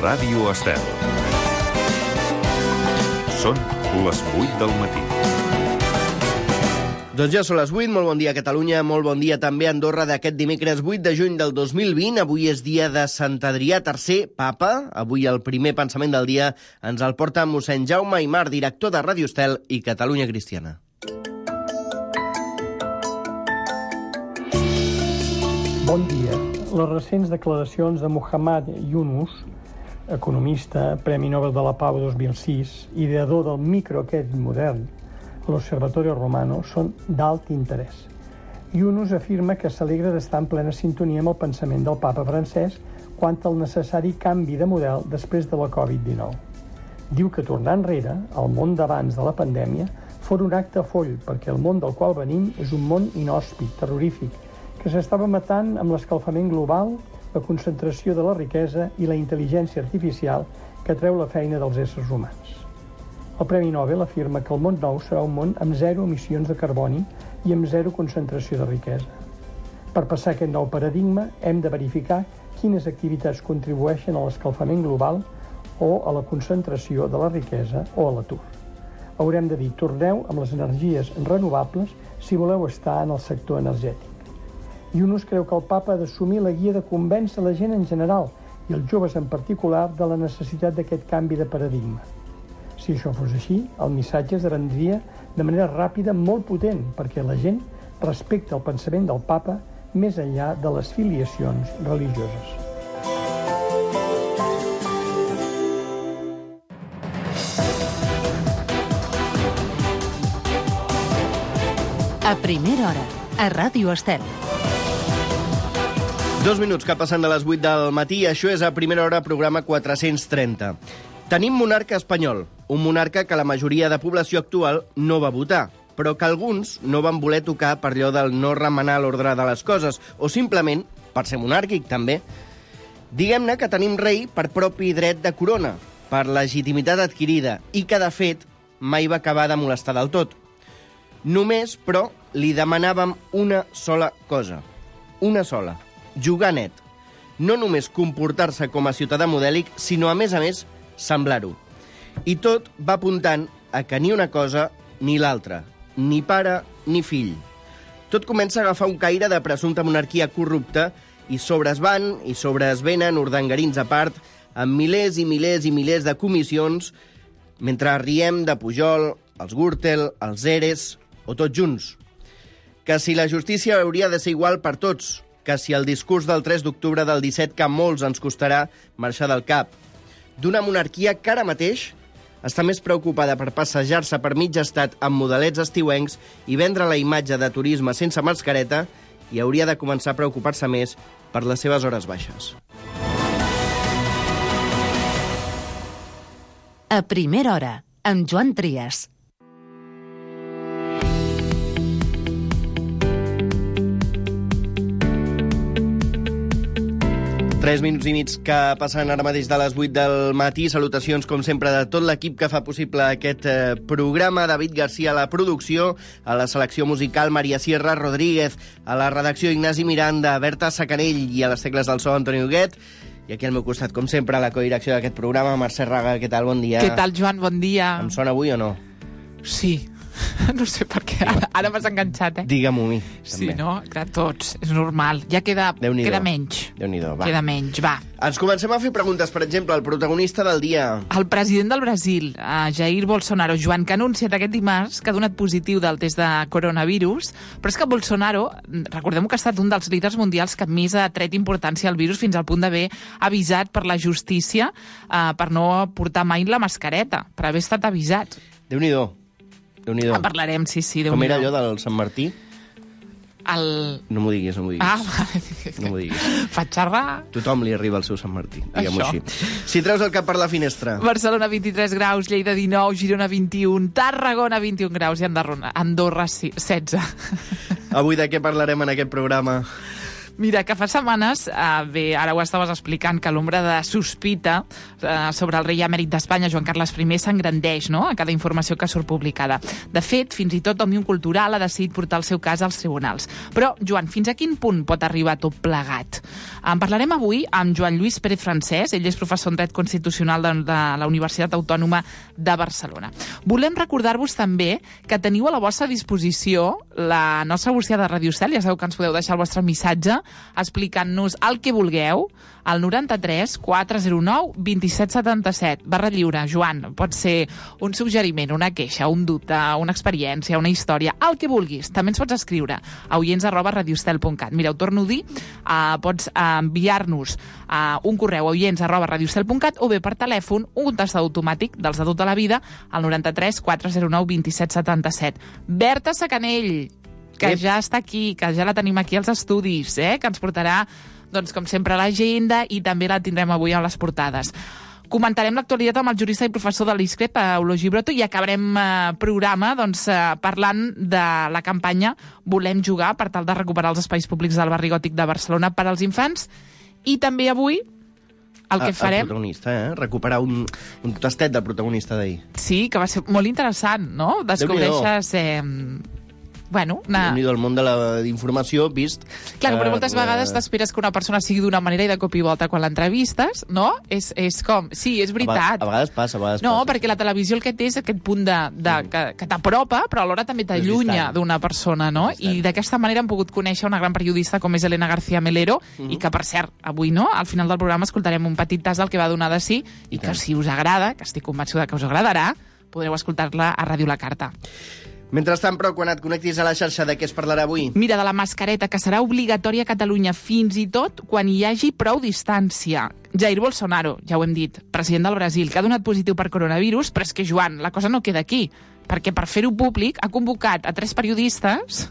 Ràdio Estel. Són les 8 del matí. Doncs ja són les 8, molt bon dia a Catalunya, molt bon dia també a Andorra d'aquest dimecres 8 de juny del 2020. Avui és dia de Sant Adrià III, papa. Avui el primer pensament del dia ens el porta mossèn Jaume Aymar, director de Ràdio Estel i Catalunya Cristiana. Bon dia. Les recents declaracions de Muhammad Yunus, economista, Premi Nobel de la Pau 2006, ideador del microcrèdit modern, l'Observatorio Romano, són d'alt interès. Yunus afirma que s'alegra d'estar en plena sintonia amb el pensament del papa francès quant al necessari canvi de model després de la Covid-19. Diu que tornar enrere, al món d'abans de la pandèmia, fos un acte foll, perquè el món del qual venim és un món inhòspit, terrorífic, que s'estava matant amb l'escalfament global, la concentració de la riquesa i la intel·ligència artificial que treu la feina dels éssers humans. El Premi Nobel afirma que el món nou serà un món amb zero emissions de carboni i amb zero concentració de riquesa. Per passar aquest nou paradigma, hem de verificar quines activitats contribueixen a l'escalfament global o a la concentració de la riquesa o a l'atur. Haurem de dir, torneu amb les energies renovables si voleu estar en el sector energètic. Yunus creu que el papa ha d'assumir la guia de convèncer la gent en general i els joves en particular de la necessitat d'aquest canvi de paradigma. Si això fos així, el missatge esdevindria de manera ràpida molt potent perquè la gent respecta el pensament del papa més enllà de les filiacions religioses. A primera hora, a Ràdio Estel. 2 minuts que passen de les 8 del matí, això és a primera hora, programa 430. Tenim monarca espanyol, un monarca que la majoria de població actual no va votar, però que alguns no van voler tocar per allò del no remenar l'ordre de les coses, o simplement per ser monàrquic, també. Diguem-ne que tenim rei per propi dret de corona, per legitimitat adquirida, i que, de fet, mai va acabar de molestar del tot. Només, però, li demanàvem una sola cosa. Una sola. Jugar net. No només comportar-se com a ciutadà modèlic, sinó, a més, semblar-ho. I tot va apuntant a que ni una cosa ni l'altra, ni pare ni fill. Tot comença a agafar un caire de presumpta monarquia corrupta i sobreesvan i sobreesvenen urdangarins a part, amb milers i milers i milers de comissions, mentre riem de Pujol, els Gürtel, els Eres o tots junts. Que si la justícia hauria de ser igual per tots, que si el discurs del 3 d'octubre del 17 que a molts ens costarà marxar del cap, d'una monarquia que ara mateix està més preocupada per passejar-se per mig estat amb modelets estiuencs i vendre la imatge de turisme sense mascareta i hauria de començar a preocupar-se més per les seves hores baixes. A primera hora, amb Joan Trias. 3 minuts i mig que passen ara mateix de les 8 del matí. Salutacions, com sempre, de tot l'equip que fa possible aquest programa. David Garcia a la producció, a la selecció musical Maria Sierra Rodríguez, a la redacció Ignasi Miranda, Berta Sacanell i a les tecles del so Antoni Huguet. I aquí al meu costat, com sempre, a la codirecció d'aquest programa, Mercè Raga. Què tal? Bon dia. Què tal, Joan? Bon dia. Em sona avui o no? Sí. No sé per què, ara m'has enganxat, Digue-m'ho a mi, sí, també. no? Clar, tots, és normal. Ja queda menys. Déu-n'hi-do, va. Queda menys, va. Ens comencem a fer preguntes, per exemple, al protagonista del dia. El president del Brasil, Jair Bolsonaro, Joan, que ha anunciat aquest dimarts que ha donat positiu del test de coronavirus, però és que Bolsonaro, recordem que ha estat un dels líders mundials que més ha tret importància al virus fins al punt d'haver avisat per la justícia per no portar mai la mascareta, per haver estat avisat. Déu-n'hi-do. En parlarem, sí, Déu-n'hi-do. Com era allò del Sant Martí? No m'ho diguis. Ah, no m'ho diguis. Faig xerrar. Tothom li arriba el seu Sant Martí, diguem-ho així. Si treus el cap per la finestra. Barcelona 23 graus, Lleida 19, Girona 21, Tarragona 21 graus i Andorra 16. Avui de què parlarem en aquest programa? Mira, que fa setmanes, bé, ara ho estaves explicant, que l'ombra de sospita sobre el rei emèrit d'Espanya, Joan Carles I, s'engrandeix, no?, a cada informació que surt publicada. De fet, fins i tot Òmnium Cultural ha decidit portar el seu cas als tribunals. Però, Joan, fins a quin punt pot arribar tot plegat? En parlarem avui amb Joan Lluís Pérez Francès. Ell és professor en dret constitucional de la Universitat Autònoma de Barcelona. Volem recordar-vos també que teniu a la vostra disposició la nostra bústia de Radio Cel. Ja sabeu que ens podeu deixar el vostre missatge explicant-nos el que vulgueu al 93 409 2777. Barra lliure, Joan. Pot ser un suggeriment, una queixa, un dubte, una experiència, una història, el que vulguis. També ens pots escriure a oients@radiostel.cat. Mira, ho torno a dir, pots enviar-nos un correu a oients@radiostel.cat o bé per telèfon un contestador automàtic dels de tota la vida al 93 409 2777. Berta Sacanell, que ja està aquí, que ja la tenim aquí als estudis, que ens portarà, doncs, com sempre, l'agenda i també la tindrem avui a les portades. Comentarem l'actualitat amb el jurista i professor de l'ISCREP, Eulogio Gibrotto, i acabarem programa parlant de la campanya Volem jugar, per tal de recuperar els espais públics del barri gòtic de Barcelona per als infants. I també avui el que farem... El protagonista, recuperar un tastet del protagonista d'ahir. Sí, que va ser molt interessant, no? Descobreixes... Déu-n'hi-do, el món de la informació vist... Clar, però moltes vegades t'esperes que una persona sigui d'una manera i de cop i volta quan l'entrevistes, no? És com... Sí, és veritat. A vegades passa, No, perquè la televisió el que té és aquest punt que t'apropa, però alhora també t'allunya d'una persona, no? I d'aquesta manera hem pogut conèixer una gran periodista com és Elena García Melero, i que, per cert, avui, no?, al final del programa escoltarem un petit tas del que va donar de si, i que si us agrada, que estic convençuda que us agradarà, podreu escoltar-la a Ràdio La Carta. Mentrestant, però, quan et connectis a la xarxa, de què es parlarà avui? Mira, de la mascareta, que serà obligatòria a Catalunya fins i tot quan hi hagi prou distància. Jair Bolsonaro, ja ho hem dit, president del Brasil, que ha donat positiu per coronavirus, però és que, Joan, la cosa no queda aquí, perquè per fer-ho públic ha convocat a 3 periodistes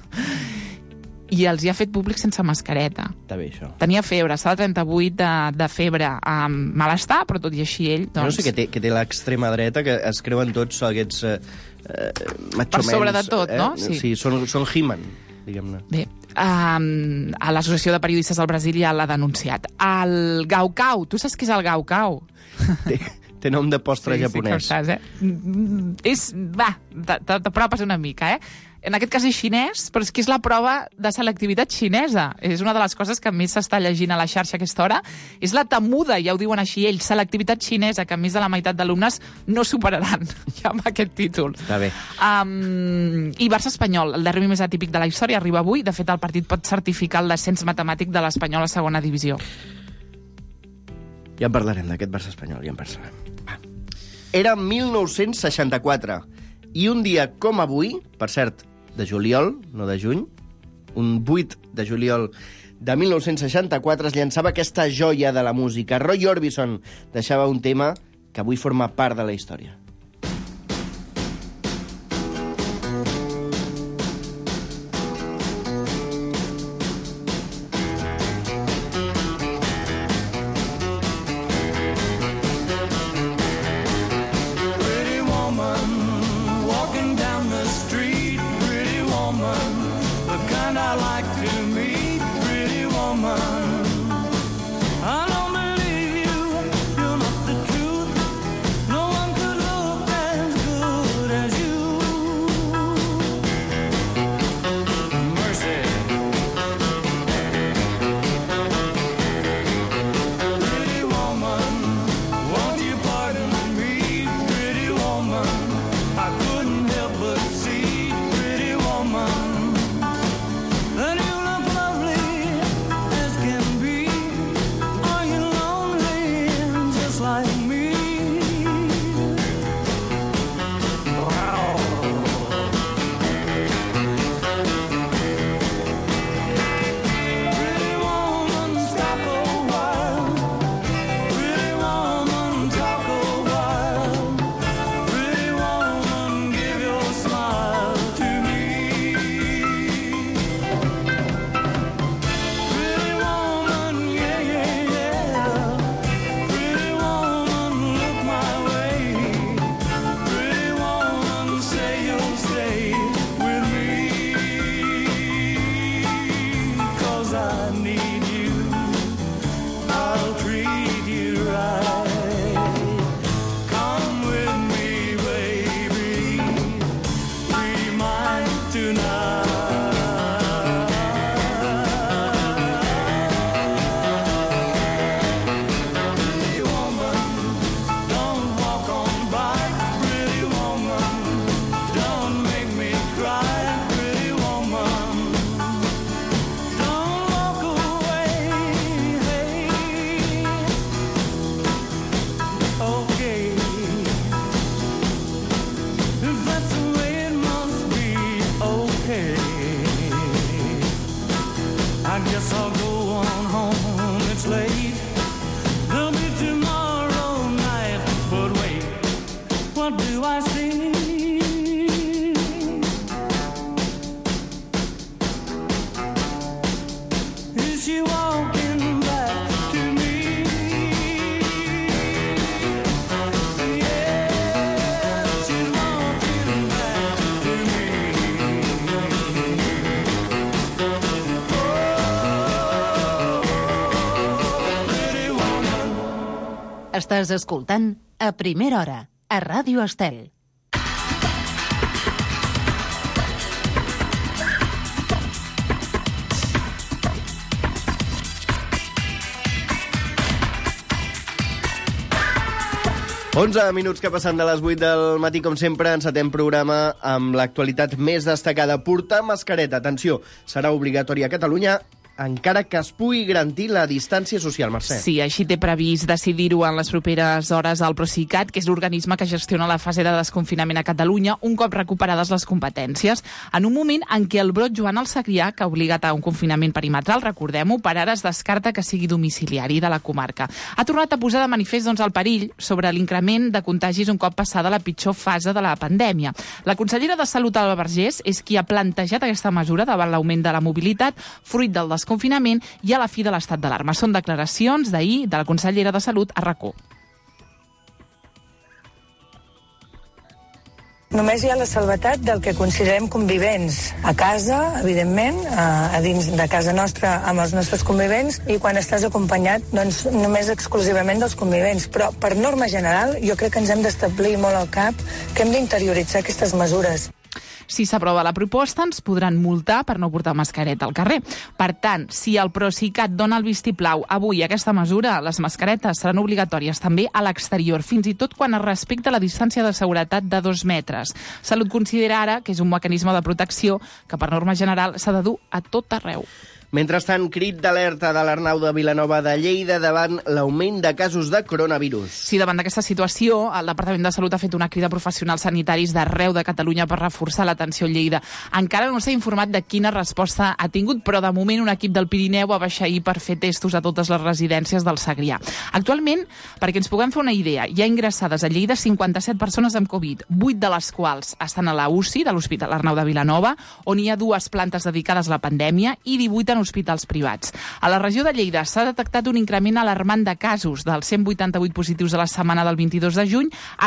i els hi ha fet públic sense mascareta. Està bé, això. Tenia febre, estava 38 de febre, amb malestar, però tot i així ell... Jo no sé què té l'extrema dreta, que es creuen tots aquests matxomens. Per sobre de tot, no? Sí, són He-Man, diguem-ne. Bé, a l'Associació de Periodistes del Brasil ja l'ha denunciat. El Gaokao, tu saps què és el Gaokao? Té nom de postre japonès. Sí que ho saps, t'apropes una mica, En aquest cas és xinès, però és que és la prova de selectivitat xinesa. És una de les coses que més s'està llegint a la xarxa a aquesta hora. És la temuda, ja ho diuen així ells, selectivitat xinesa, que més de la meitat d'alumnes no superaran ja amb aquest títol. Està bé. I Barça Espanyol, el derbi més atípic de la història, arriba avui. De fet, el partit pot certificar el descens matemàtic de l'Espanyol a segona divisió. Ja en parlarem d'aquest Barça Espanyol, ja en parlarem. Era 1964, i un dia com avui, per cert, de juliol, no de juny, un 8 de juliol de 1964 es llançava aquesta joia de la música. Roy Orbison deixava un tema que avui forma part de la història. Estàs escoltant A Primera Hora, a Ràdio Estel. Onze minuts que passen de les 8 del matí, com sempre, encetem programa amb l'actualitat més destacada. Portar mascareta, atenció, serà obligatori a Catalunya, encara que es pugui garantir la distància social, Mercè. Sí, així té previst decidir-ho en les properes hores al Procicat, que és l'organisme que gestiona la fase de desconfinament a Catalunya, un cop recuperades les competències, en un moment en què el brot Joan al Segrià, que ha obligat a un confinament perimetral, recordem-ho, per ara es descarta que sigui domiciliari de la comarca. Ha tornat a posar de manifest el perill sobre l'increment de contagis un cop passada la pitjor fase de la pandèmia. La consellera de Salut, Alba Vergés, és qui ha plantejat aquesta mesura davant l'augment de la mobilitat, fruit del desconfinament i a la fi de l'estat d'alarma. Són declaracions d'ahir de la consellera de Salut a RAC1. Només hi ha la salvetat del que considerem convivents a casa, evidentment, a dins de casa nostra amb els nostres convivents, i quan estàs acompanyat, doncs només exclusivament dels convivents. Però per norma general jo crec que ens hem d'establir molt al cap que hem d'interioritzar aquestes mesures. Si s'aprova la proposta, ens podran multar per no portar mascareta al carrer. Per tant, si el Procicat dona el vistiplau avui a aquesta mesura, les mascaretes seran obligatòries també a l'exterior, fins i tot quan es respecta la distància de seguretat de 2 metres. Salut considera ara que és un mecanisme de protecció que per norma general s'ha de dur a tot arreu. Mentrestant, crit d'alerta de l'Arnau de Vilanova de Lleida davant l'augment de casos de coronavirus. Sí, davant d'aquesta situació, el Departament de Salut ha fet una crida a professionals sanitaris d'arreu de Catalunya per reforçar l'atenció a Lleida. Encara no s'ha informat de quina resposta ha tingut, però de moment un equip del Pirineu va baixar ahir per fer testos a totes les residències del Segrià. Actualment, perquè ens puguem fer una idea, hi ha ingressades a Lleida 57 persones amb Covid, 8 de les quals estan a la UCI de l'Hospital Arnau de Vilanova, on hi ha 2 plantes dedicades a la pandèmia i 18 en hospitals privats. A la regió de Lleida s'ha detectat un increment alarmant de casos, dels 188 positius de la setmana del 22 de juny a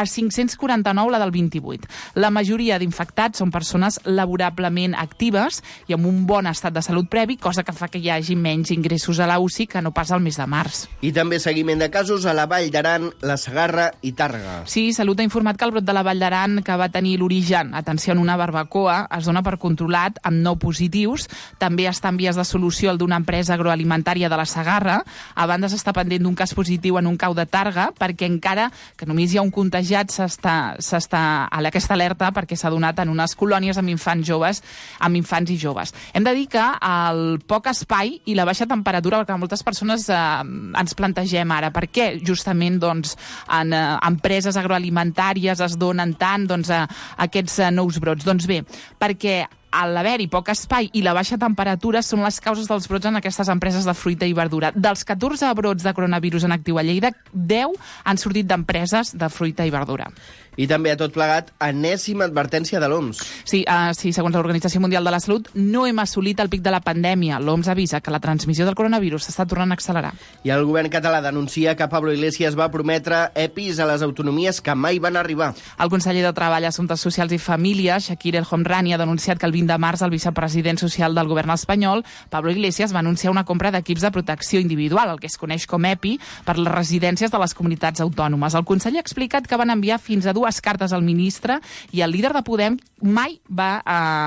549 la del 28. La majoria d'infectats són persones laborablement actives i amb un bon estat de salut previ, cosa que fa que hi hagi menys ingressos a la UCI que no pas al mes de març. I també seguiment de casos a la Vall d'Aran, la Segarra i Tàrrega. Sí, Salut ha informat que el brot de la Vall d'Aran, que va tenir l'origen, atenció, en una barbacoa, es dona per controlat amb 9 positius. També està en vies de solució el d'una empresa agroalimentària de la Segarra. A banda s'està pendent d'un cas positiu en un cau de Tàrrega, perquè encara que només hi ha un contagiat s'està a aquesta alerta perquè s'ha donat en unes colònies amb infants i joves. Hem de dir que el poc espai i la baixa temperatura, perquè moltes persones ens plantegem ara, per què justament en empreses agroalimentàries es donen tant aquests nous brots? Doncs bé, perquè a l'haver-hi poc espai i la baixa temperatura són les causes dels brots en aquestes empreses de fruita i verdura. Dels 14 brots de coronavirus en actiu a Lleida, 10 han sortit d'empreses de fruita i verdura. I també a tot plegat, enèsima advertència de l'OMS. Sí, segons l'Organització Mundial de la Salut, no hem assolit el pic de la pandèmia. L'OMS avisa que la transmissió del coronavirus s'està tornant a accelerar. I el govern català denuncia que Pablo Iglesias va prometre EPIs a les autonomies que mai van arribar. El conseller de Treball, Assumptes Socials i Famílies, Shakir El Homrani, ha denunciat que el 20 de març el vicepresident social del govern espanyol, Pablo Iglesias, va anunciar una compra d'equips de protecció individual, el que es coneix com EPI, per les residències de les comunitats autònomes. El conseller ha explicat que van enviar fins a 2 cartes al ministre i el líder de Podem mai va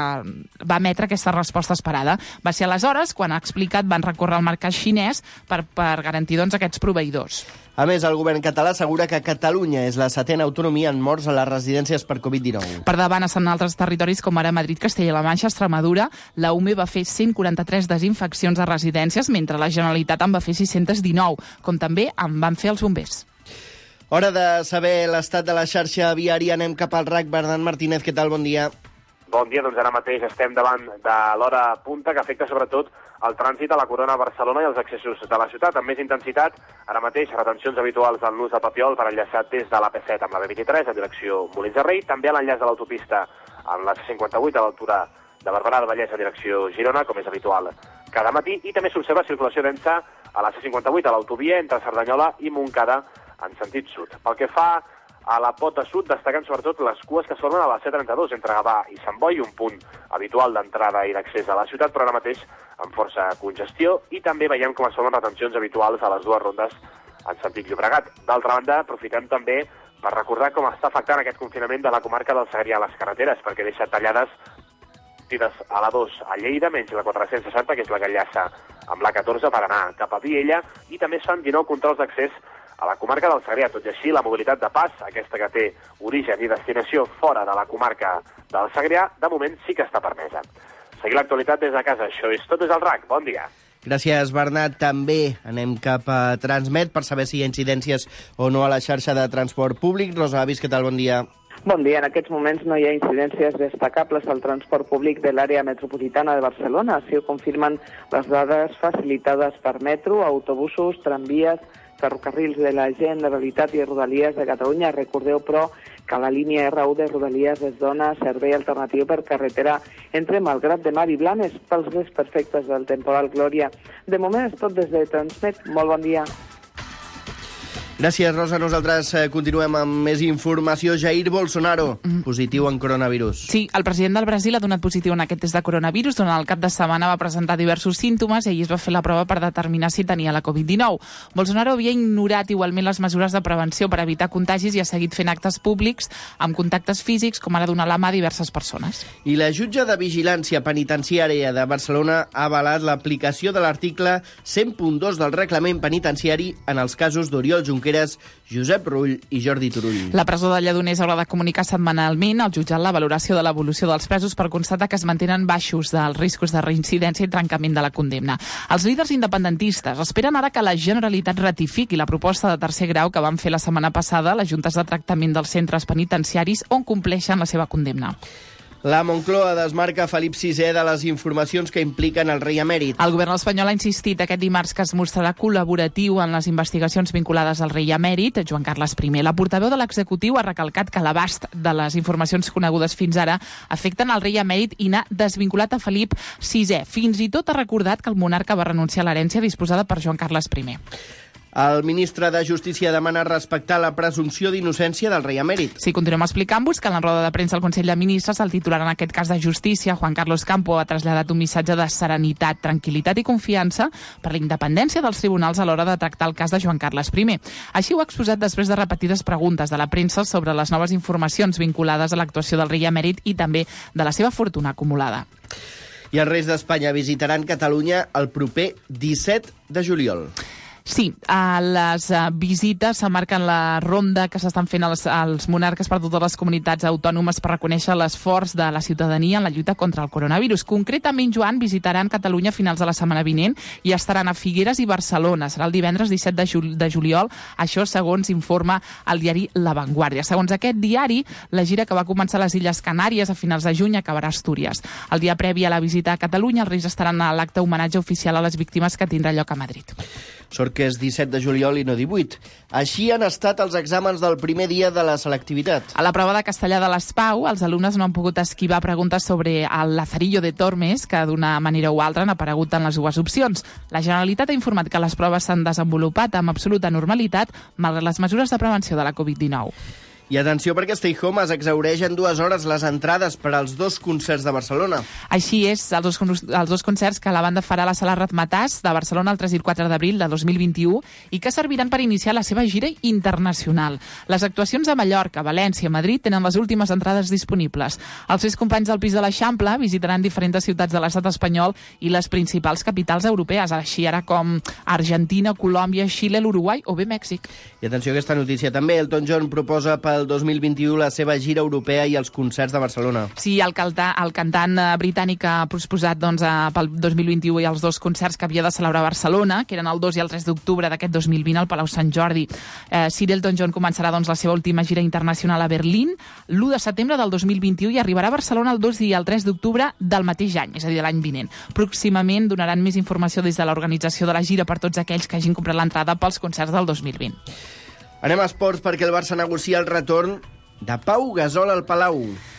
emetre aquesta resposta esperada. Va ser aleshores quan ha explicat van recórrer al mercat xinès per garantir aquests proveïdors. A més, el govern català assegura que Catalunya és la 7ª autonomia en morts a les residències per Covid-19. Per davant estan altres territoris com ara Madrid, Castella-La Manxa, Extremadura. La UME va fer 143 desinfeccions a residències, mentre la Generalitat en va fer 619, com també en van fer els bombers. Hora de saber l'estat de la xarxa viària. Anem cap al RAC. Bernat Martínez, què tal? Bon dia. Bon dia, doncs ara mateix estem davant de l'hora punta, que afecta sobretot el trànsit a la Corona a Barcelona i els accessos de la ciutat. Amb més intensitat, ara mateix, retencions habituals en l'ús de Papiol per enllaçat des de l'AP7 amb la B23 en direcció Molins de Rei, també a l'enllaç de l'autopista en la C58 a l'altura de Barberà del Vallès en direcció Girona, com és habitual cada matí, i també s'observa circulació densa a la C58 a l'autovia entre Cerdanyola i Montcada en sentit sud. Pel que fa a la pota sud, destacant sobretot les cues que es formen a la C32 entre Gavà i Sant Boi, un punt habitual d'entrada i d'accés a la ciutat, però ara mateix amb força congestió, i també veiem com es formen retencions habituals a les dues rondes en sentit Llobregat. D'altra banda, aprofitem també per recordar com està afectant aquest confinament de la comarca del Segrià a les carreteres, perquè deixa tallades a l'A2 a Lleida, menys la 460, que és la que enllaça amb la 14 per anar cap a Viella, i també es fan 19 controls d'accés a la comarca del Segrià. Tot i així, la mobilitat de pas, aquesta que té origen i destinació fora de la comarca del Segrià, de moment sí que està permesa. Seguir l'actualitat des de casa. Això és tot des del RAC. Bon dia. Gràcies, Bernat. També anem cap a Transmet per saber si hi ha incidències o no a la xarxa de transport públic. Rosa Avis, què tal? Bon dia. Bon dia. En aquests moments no hi ha incidències destacables al transport públic de l'àrea metropolitana de Barcelona. Així ho confirmen les dades facilitades per metro, autobusos, tramvies, ferrocarrils de la Generalitat i Rodalies de Catalunya. Recordeu, però, que la línia R1 de Rodalies es dona servei alternatiu per carretera entre Malgrat de Mar i Blanes pels desperfectes del temporal Glòria. De moment és tot des de Transmet. Molt bon dia. Gràcies, Rosa. Nosaltres continuem amb més informació. Jair Bolsonaro, positiu en coronavirus. Sí, el president del Brasil ha donat positiu en aquest test de coronavirus. Durant el cap de setmana va presentar diversos símptomes i ahir es va fer la prova per determinar si tenia la Covid-19. Bolsonaro havia ignorat igualment les mesures de prevenció per evitar contagis i ha seguit fent actes públics amb contactes físics, com ara donar la mà a diverses persones. I la jutge de Vigilància Penitenciària de Barcelona ha avalat l'aplicació de l'article 100.2 del reglament penitenciari en els casos d'Oriol Junqueras, Josep Rull i Jordi Turull. La presó de Lledoners haurà de comunicar setmanalment al jutjat la valoració de l'evolució dels presos per constatar que es mantenen baixos dels riscos de reincidència i trencament de la condemna. Els líders independentistes esperen ara que la Generalitat ratifiqui la proposta de tercer grau que van fer la setmana passada les juntes de tractament dels centres penitenciaris on compleixen la seva condemna. La Moncloa desmarca Felip VI de les informacions que impliquen el rei emèrit. El govern espanyol ha insistit aquest dimarts que es mostrarà col·laboratiu en les investigacions vinculades al rei emèrit, Joan Carles I. La portaveu de l'executiu ha recalcat que l'abast de les informacions conegudes fins ara afecten el rei emèrit i n'ha desvinculat a Felip VI. Fins i tot ha recordat que el monarca va renunciar a l'herència disposada per Joan Carles I. El ministre de Justícia demana respectar la presumpció d'innocència del rei emèrit. Sí, continuem explicant-vos que en la roda de premsa del Consell de Ministres el titular en aquest cas de Justícia, Juan Carlos Campo, ha traslladat un missatge de serenitat, tranquil·litat i confiança per la independència dels tribunals a l'hora de tractar el cas de Joan Carles I. Així ho ha exposat després de repetides preguntes de la premsa sobre les noves informacions vinculades a l'actuació del rei emèrit i també de la seva fortuna acumulada. I els Reis d'Espanya visitaran Catalunya el proper 17 de juliol. Sí, a les visites s'emmarquen la ronda que s'estan fent els monarques per totes les comunitats autònomes per reconèixer l'esforç de la ciutadania en la lluita contra el coronavirus. Concretament, Joan, visitaran Catalunya a finals de la setmana vinent i estaran a Figueres i Barcelona. Serà el divendres 17 de juliol, això segons informa el diari La Vanguardia. Segons aquest diari, la gira que va començar a les Illes Canàries a finals de juny acabarà a Astúries. El dia previ a la visita a Catalunya, els Reis estaran a l'acte homenatge oficial a les víctimes que tindrà lloc a Madrid. Sort que és 17 de juliol i no 18. Així han estat els exàmens del primer dia de la selectivitat. A la prova de castellà de l'ESPAU, els alumnes no han pogut esquivar preguntes sobre el Lazarillo de Tormes, que d'una manera o altra han aparegut en les dues opcions. La Generalitat ha informat que les proves s'han desenvolupat amb absoluta normalitat, malgrat les mesures de prevenció de la Covid-19. I atenció, perquè Stay Home es exhaureix en 2 hores les entrades per als 2 concerts de Barcelona. Així és, els dos concerts que la banda farà a la Sala Razmatàs de Barcelona el 3 i el 4 d'abril de 2021 i que serviran per iniciar la seva gira internacional. Les actuacions a Mallorca, València i Madrid tenen les últimes entrades disponibles. Els 6 companys del Pis de l'Eixample visitaran diferents ciutats de l'estat espanyol i les principals capitals europees, així ara com Argentina, Colòmbia, Xile, l'Uruguai o bé Mèxic. I atenció a aquesta notícia també. Elton John proposa pel 2021 la seva gira europea i els concerts de Barcelona. Sí, el cantant britànic ha proposat pel 2021 i els 2 concerts que havia de celebrar a Barcelona, que eren el 2 i el 3 d'octubre d'aquest 2020 al Palau Sant Jordi. Sir Elton John començarà la seva última gira internacional a Berlín l'1 de setembre del 2021 i arribarà a Barcelona el 2 i el 3 d'octubre del mateix any, és a dir, de l'any vinent. Pròximament donaran més informació des de l'organització de la gira per tots aquells que hagin comprat l'entrada pels concerts del 2020. Anem a esports perquè el Barça negocia el retorn de Pau Gasol al Palau.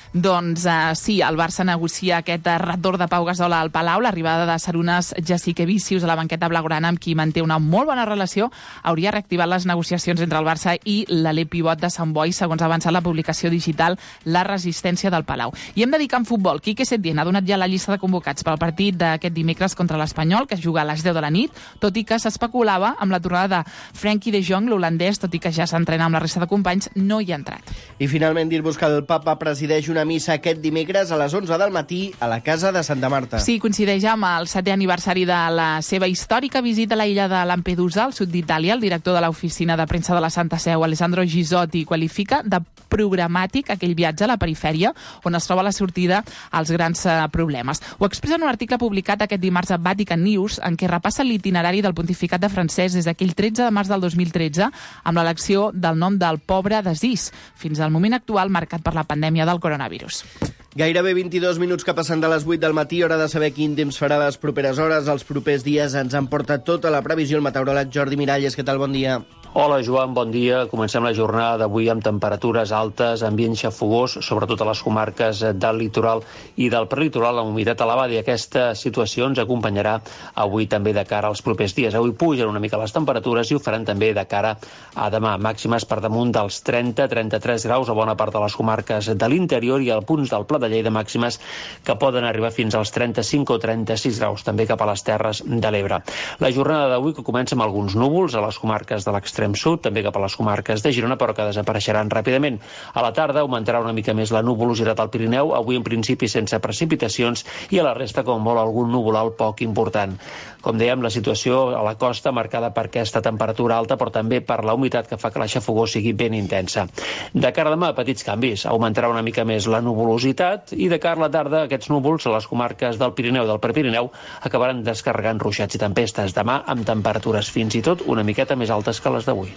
Doncs sí, el Barça negocia aquest retorn de Pau Gasol al Palau. L'arribada de Sarunas Jasikevičius a la banqueta blaugrana, amb qui manté una molt bona relació, hauria reactivat les negociacions entre el Barça i l'alè pivot de Sant Boi, segons ha avançat la publicació digital La Resistència del Palau. I hem de dir que en futbol, Quique Setién ha donat ja la llista de convocats pel partit d'aquest dimecres contra l'Espanyol, que es juga a les 10 de la nit, tot i que s'especulava amb la tornada de Frenkie de Jong, l'holandès, tot i que ja s'entrena amb la resta de companys, no hi ha entrat. I finalment dir-vos que el papa presideix una missa aquest dimecres a les 11 del matí a la casa de Santa Marta. Sí, coincideix amb el 7è aniversari de la seva històrica visita a l'illa de Lampedusa, al sud d'Itàlia. El director de l'oficina de premsa de la Santa Seu, Alessandro Gisotti, qualifica de programàtic aquell viatge a la perifèria, on es troba la sortida als grans problemes. Ho expressa en un article publicat aquest dimarts a Vatican News, en què repassa l'itinerari del pontificat de Francesc des d'aquell 13 de març del 2013, amb l'elecció del nom del pobre d'Asís, fins al moment actual marcat per la pandèmia del coronavirus. Gairebé 22 minuts que passen de les 8 del matí, hora de saber quin temps farà les properes hores. Els propers dies ens en porta tota la previsió el meteoròleg Jordi Miralles. Què tal? Bon dia. Hola, Joan, bon dia. Comencem la jornada d'avui amb temperatures altes, ambient xafogós, sobretot a les comarques del litoral i del prelitoral, amb humitat elevada, i aquesta situació ens acompanyarà avui també de cara als propers dies. Avui pugen una mica les temperatures i ho faran també de cara a demà. Màximes per damunt dels 30-33 graus a bona part de les comarques de l'interior i al punts del Pla de Lleida màximes que poden arribar fins als 35 o 36 graus, també cap a les Terres de l'Ebre. La jornada d'avui que comença amb alguns núvols a les comarques de l'extrem sud, també cap a les comarques de Girona, però que desapareixeran ràpidament. A la tarda augmentarà una mica més la nuvolositat al Pirineu, avui en principi sense precipitacions, i a la resta com molt algun nuvolal poc important. Com dèiem, la situació a la costa marcada per aquesta temperatura alta, però també per la humitat que fa que la xafogor sigui ben intensa. De cara a demà, petits canvis. Augmentarà una mica més la nuvolositat i de cara a la tarda aquests núvols a les comarques del Pirineu i del Prepirineu acabaran descarregant ruixats i tempestes. Demà amb temperatures fins i tot una miqueta més altes que les d'avui.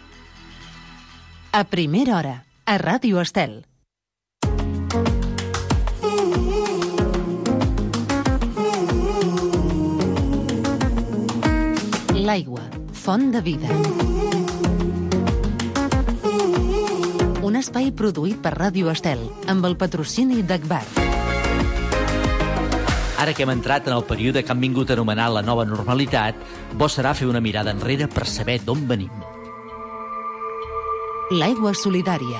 A primera hora, a Ràdio Estel. L'aigua, font de vida. Un espai produït per Ràdio Estel, amb el patrocini d'Agbar. Ara que hem entrat en el període que han vingut a anomenar la nova normalitat, bo serà fer una mirada enrere per saber d'on venim. L'aigua solidària.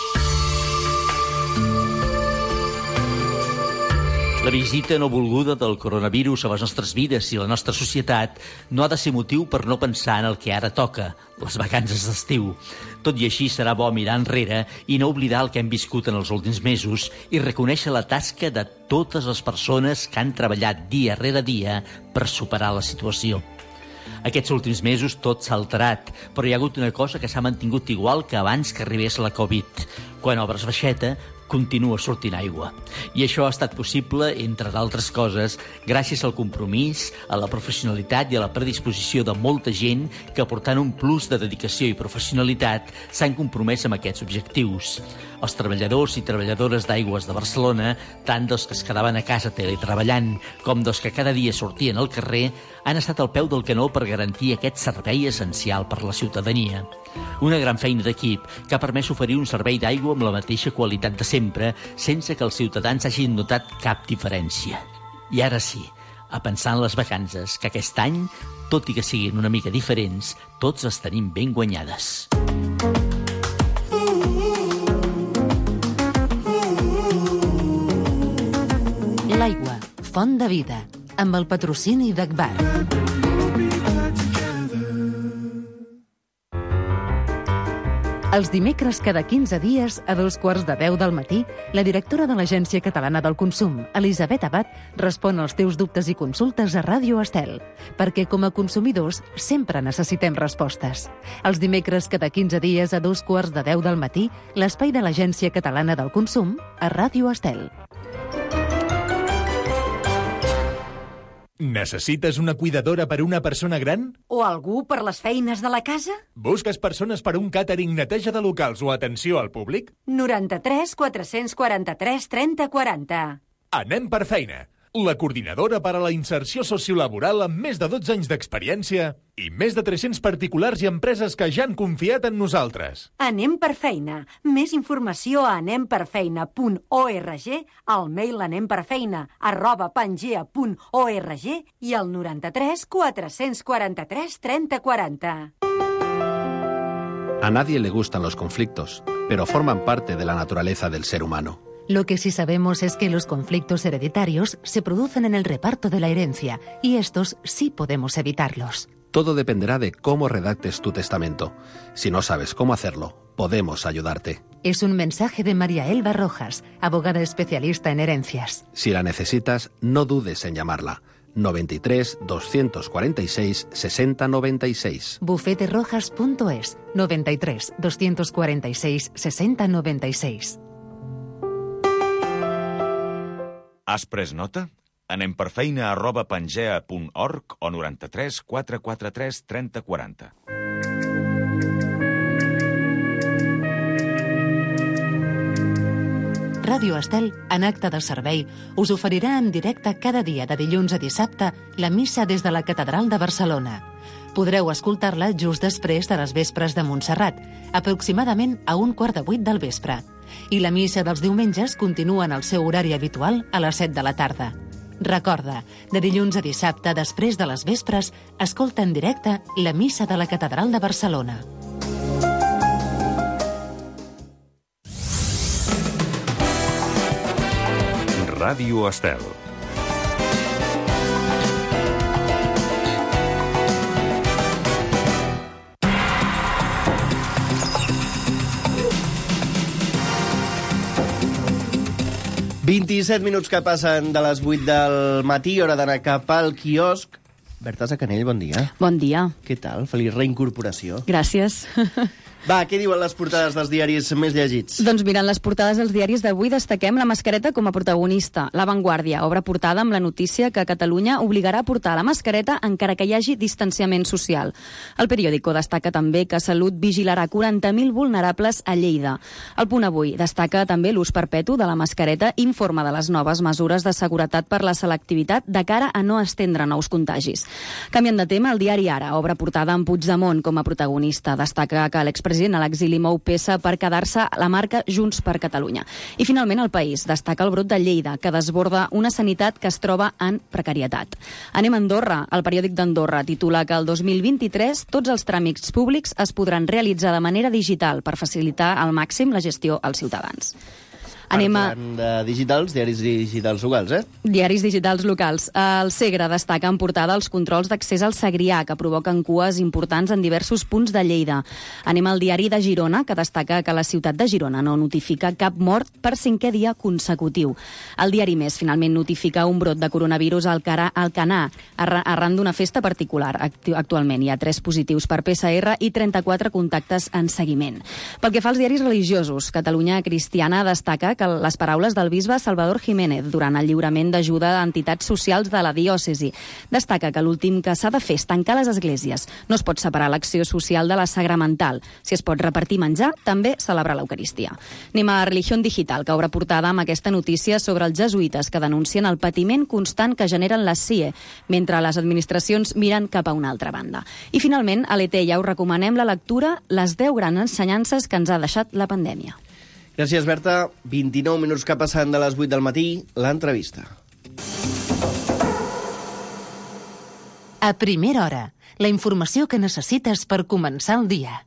La visita no volguda del coronavirus a les nostres vides i la nostra societat no ha de ser motiu per no pensar en el que ara toca, les vacances d'estiu. Tot i així serà bo mirar enrere i no oblidar el que hem viscut en els últims mesos i reconèixer la tasca de totes les persones que han treballat dia rere dia per superar la situació. Aquests últims mesos tot s'ha alterat, però hi ha hagut una cosa que s'ha mantingut igual que abans que arribés la Covid. Quan obres baixeta, continua sortint aigua. I això ha estat possible, entre d'altres coses, gràcies al compromís, a la professionalitat i a la predisposició de molta gent que, aportant un plus de dedicació i professionalitat, s'han compromès amb aquests objectius. Els treballadors i treballadores d'Aigües de Barcelona, tant dels que es quedaven a casa teletreballant com dels que cada dia sortien al carrer, han estat al peu del canó per garantir aquest servei essencial per la ciutadania. Una gran feina d'equip que ha permès oferir un servei d'aigua amb la mateixa qualitat de sempre, sense que els ciutadans hagin notat cap diferència. I ara sí, a pensar en les vacances, que aquest any, tot i que siguin una mica diferents, tots les tenim ben guanyades. L'aigua, font de vida, amb el patrocini d'Agbar. Els dimecres cada 15 dies, a 2:15 del matí, la directora de l'Agència Catalana del Consum, Elisabet Abad, respon als teus dubtes i consultes a Ràdio Estel, perquè com a consumidors sempre necessitem respostes. Els dimecres cada 15 dies, a 2:15 del matí, l'espai de l'Agència Catalana del Consum a Ràdio Estel. Necessites una cuidadora per una persona gran? O algú per les feines de la casa? Busques persones per un càtering, neteja de locals o atenció al públic? 93 443 30 40. Anem per feina. la coordinadora per a la inserció sociolaboral amb més de 12 anys d'experiència i més de 300 particulars i empreses que ja han confiat en nosaltres. Anem per feina. Més informació a anemperfeina.org, al mail anemperfeina@pangea.org i al 93 443 3040. A nadie le gustan los conflictos, pero forman parte de la naturaleza del ser humano. Lo que sí sabemos es que los conflictos hereditarios se producen en el reparto de la herencia y estos sí podemos evitarlos. Todo dependerá de cómo redactes tu testamento. Si no sabes cómo hacerlo, podemos ayudarte. Es un mensaje de María Elba Rojas, abogada especialista en herencias. Si la necesitas, no dudes en llamarla. 93 246 6096. Bufeterojas.es 93 246 6096. Has pres nota? Anem per feina@pangea.org o 93 443 3040. Ràdio Estel, en acte de servei, us oferirà en directe cada dia de dilluns a dissabte la missa des de la Catedral de Barcelona. Podreu escoltar-la just després de les vespres de Montserrat, aproximadament a 7:15 del vespre. I la missa dels diumenges continua en el seu horari habitual a les 7 de la tarda. Recorda, de dilluns a dissabte, després de les vespres, escolta en directe la missa de la Catedral de Barcelona. Ràdio Estel. ...27 minuts que passen de les 8 del matí, hora d'anar cap al quiosc. Berta Sacanell, bon dia. Bon dia. Què tal? Feliç reincorporació. Gràcies. Va, què diuen les portades dels diaris més llegits? Doncs mirant les portades dels diaris d'avui destaquem la mascareta com a protagonista. La Vanguardia obre portada amb la notícia que Catalunya obligarà a portar la mascareta encara que hi hagi distanciament social. El periòdico destaca també que Salut vigilarà 40.000 vulnerables a Lleida. El Punt Avui destaca també l'ús perpetu de la mascareta i informa de les noves mesures de seguretat per la selectivitat de cara a no estendre nous contagis. Canviant de tema, el diari Ara obre portada amb Puigdemont com a protagonista. Destaca que l'expresident a l'exili mou peça per quedar-se la marca Junts per Catalunya. I finalment El País destaca el brot de Lleida, que desborda una sanitat que es troba en precarietat. Anem a Andorra. El periòdic d'Andorra titula que el 2023 tots els tràmits públics es podran realitzar de manera digital per facilitar al màxim la gestió als ciutadans. Parlant de digitals, diaris digitals locals, Diaris digitals locals. El Segre destaca en portada els controls d'accés al Segrià, que provoquen cues importants en diversos punts de Lleida. Anem al diari de Girona, que destaca que la ciutat de Girona no notifica cap mort per 5è dia consecutiu. El diari Més finalment notifica un brot de coronavirus al Canà, arran d'una festa particular. Actualment hi ha 3 positius per PCR i 34 contactes en seguiment. Pel que fa als diaris religiosos, Catalunya Cristiana destaca que les paraules del bisbe Salvador Jiménez durant el lliurament d'ajuda a entitats socials de la diòcesi. Destaca que l'últim que s'ha de fer és tancar les esglésies. No es pot separar l'acció social de la sagramental. Si es pot repartir menjar, també celebrar l'Eucaristia. Anem a Religión Digital, que obre portada amb aquesta notícia sobre els jesuïtes que denuncien el patiment constant que generen les CIE, mentre les administracions miren cap a una altra banda. I finalment, a l'ET ja us recomanem la lectura Les 10 grans ensenyances que ens ha deixat la pandèmia. Gràcies, Berta. 29 minuts que passen de les 8 del matí, l'entrevista. A primera hora, la informació que necessites per començar el dia.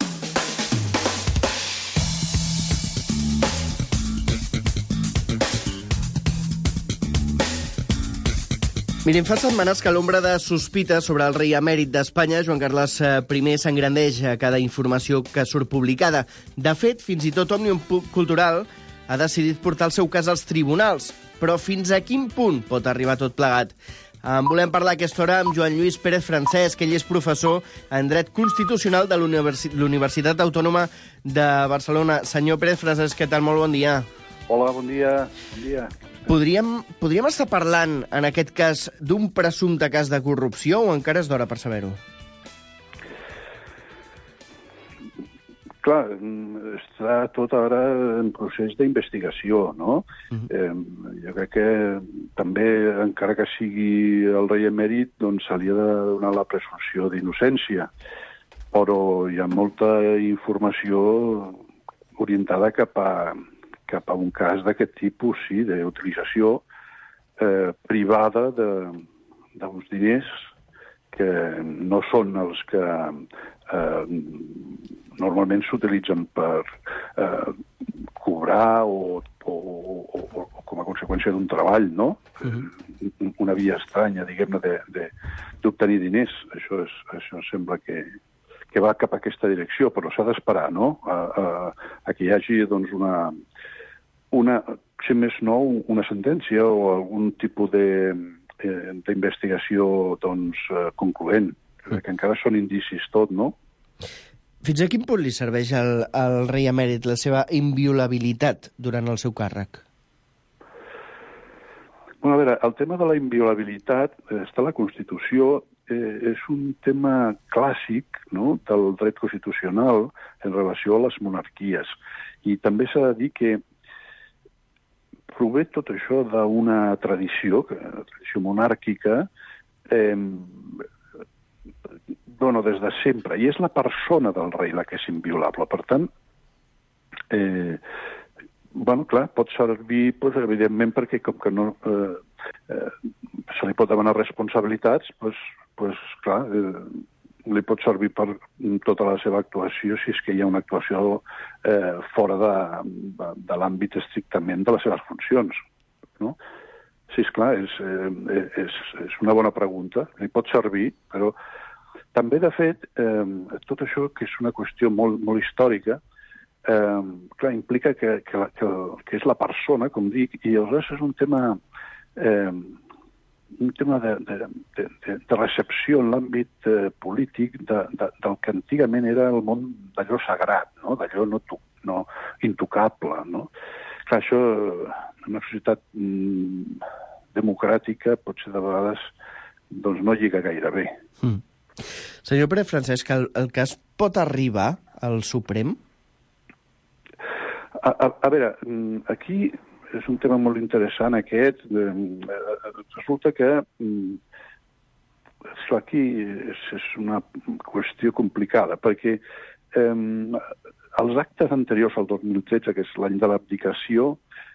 Miren, fa setmanes que l'ombra de sospita sobre el rei emèrit d'Espanya, Joan Carles I, s'engrandeix a cada informació que surt publicada. De fet, fins i tot Òmnium Cultural ha decidit portar el seu cas als tribunals. Però fins a quin punt pot arribar tot plegat? En volem parlar a aquesta hora amb Joan Lluís Pérez Francesc, ell és professor en Dret Constitucional de l'Universitat Autònoma de Barcelona. Senyor Pérez Francesc, què tal? Molt bon dia. Hola, bon dia. Bon dia. Podríem estar parlant, en aquest cas, d'un presumpte cas de corrupció o encara és d'hora per saber-ho? Clar, està tot ara en procés d'investigació, no? Jo crec que també, encara que sigui el rei emèrit, doncs se li ha de donar la presumpció d'innocència. Però hi ha molta informació orientada cap a un cas d'aquest tipus, sí, d'utilització privada d'uns diners que no són els que normalment s'utilitzen per cobrar o com a conseqüència d'un treball, no? Una via estranya, diguem-ne, d'obtenir diners. Això sembla que va cap a aquesta direcció, però s'ha d'esperar, no?, a que hi hagi, doncs, si més no, una sentència o algun tipus d'investigació, doncs, concloent. Que encara són indicis tot, no? Fins a quin punt li serveix al rei emèrit la seva inviolabilitat durant el seu càrrec? Bueno, a veure, el tema de la inviolabilitat està a la Constitució, és un tema clàssic, no?, del dret constitucional en relació a les monarquies. I també s'ha de dir que prové tot això d'una tradició monàrquica, des de sempre, i és la persona del rei la que és inviolable. Per tant, clar, pot servir, evidentment, perquè com que no se li pot demanar responsabilitats, clar, li pot servir per tota la seva actuació si és que hi ha una actuació fora de l'àmbit estrictament de les seves funcions, no? Sí, esclar, és una bona pregunta. Li pot servir, però també, de fet, tot això, que és una qüestió molt històrica, clar, implica que és la persona, com dic, i aleshores és un tema de recepció en l'àmbit polític del que antigament era el món d'allò sagrat, no?, d'allò no intocable, no? Clar, això, en una societat democràtica, potser de vegades doncs no lliga gaire bé. Senyor Pere Francesc, el cas pot arribar al Suprem? A veure, aquí és un tema molt interessant aquest. Resulta que aquí és una qüestió complicada, perquè els actes anteriors al 2013, que és l'any de l'abdicació,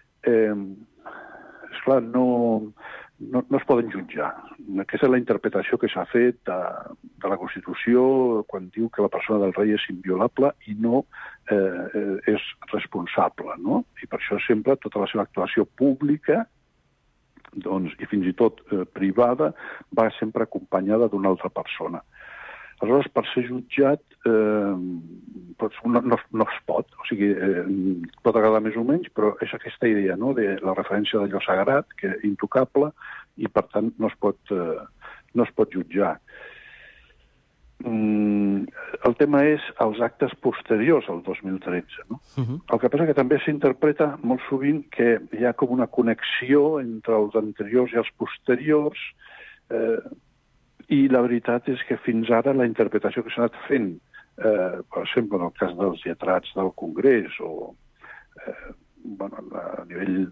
esclar, no es poden jutjar. Aquesta és la interpretació que s'ha fet de la Constitució quan diu que la persona del rei és inviolable i no és responsable, no? I per això sempre tota la seva actuació pública, doncs, i fins i tot privada, va sempre acompanyada d'una altra persona. Aleshores, per ser jutjat no es pot. O sigui, pot agradar més o menys, però és aquesta idea, no?, de la referència d'allò sagrat, que és intocable, i per tant no es pot jutjar. El tema és els actes posteriors al 2013, no? El que passa que també s'interpreta molt sovint que hi ha com una connexió entre els anteriors i els posteriors, i la veritat és que fins ara la interpretació que s'ha anat fent, per exemple, en el cas dels lletrats del Congrés o a nivell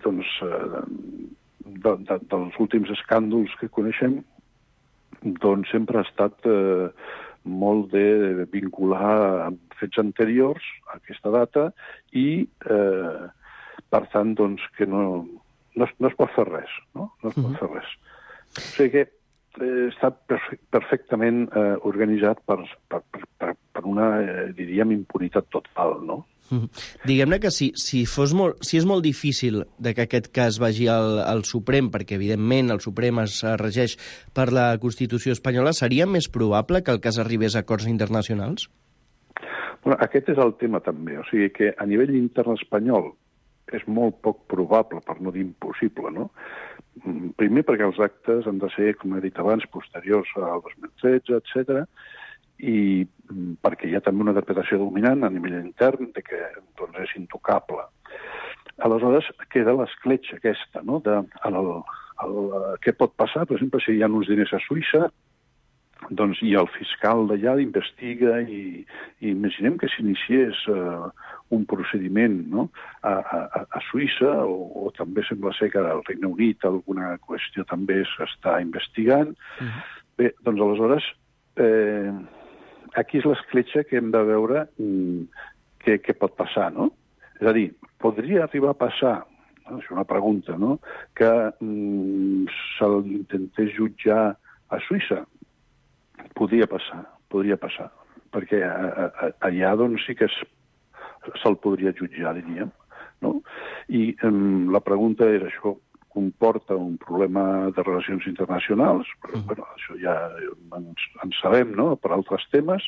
dels últims escàndols que coneixem, doncs sempre ha estat molt de vincular amb fets anteriors a aquesta data i, per tant, doncs, que no es pot fer res, no? No es pot fer res. O sigui que està perfectament organitzat per una, diríem, impunitat total, no? Diguem-ne que si és molt difícil que aquest cas vagi al Suprem, perquè evidentment el Suprem es regeix per la Constitució espanyola, seria més probable que el cas arribés a acords internacionals? Bueno, aquest és el tema també, o sigui que a nivell intern espanyol és molt poc probable, per no dir impossible, no? Primer perquè els actes han de ser, com he dit abans, posteriors al 2013, etc. I perquè hi ha també una interpretació dominant a nivell intern de que doncs, és intocable. Aleshores queda l'escletxa aquesta, no?, què pot passar, per exemple, si hi ha uns diners a Suïssa doncs, i el fiscal d'allà investiga i imaginem que s'iniciés un procediment, no?, a Suïssa, o també sembla ser que al Regne Unit alguna qüestió també s'està investigant. Bé, doncs aleshores, aquí és l'escletxa que hem de veure què pot passar, no? És a dir, podria arribar a passar, és una pregunta, no?, que se'l intentés jutjar a Suïssa. Podria passar, perquè allà doncs sí que se'l podria jutjar, diríem, no? I la pregunta és, això comporta un problema de relacions internacionals, però bueno, això ja en sabem, no?, per altres temes.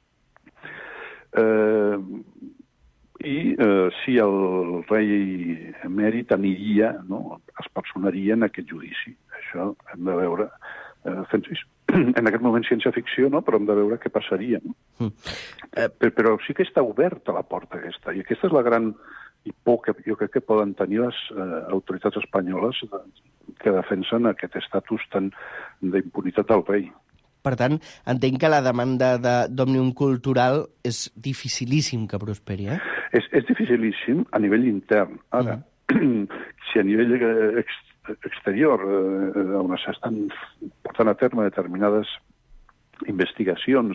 I si el rei emèrit aniria, no?, es personaria en aquest judici. Això hem de veure. En aquest moment ciència-ficció, no?, però hem de veure què passaria, no? Però sí que està oberta la porta aquesta, i aquesta és la gran por que jo crec que poden tenir les autoritats espanyoles que defensen aquest estatus tan d'impunitat del rei. Per tant, entenc que la demanda d'Òmnium Cultural és dificilíssim que prosperi, eh? És dificilíssim a nivell intern. Ara, si a nivell exterior, on s'estan portant a terme determinades investigacions,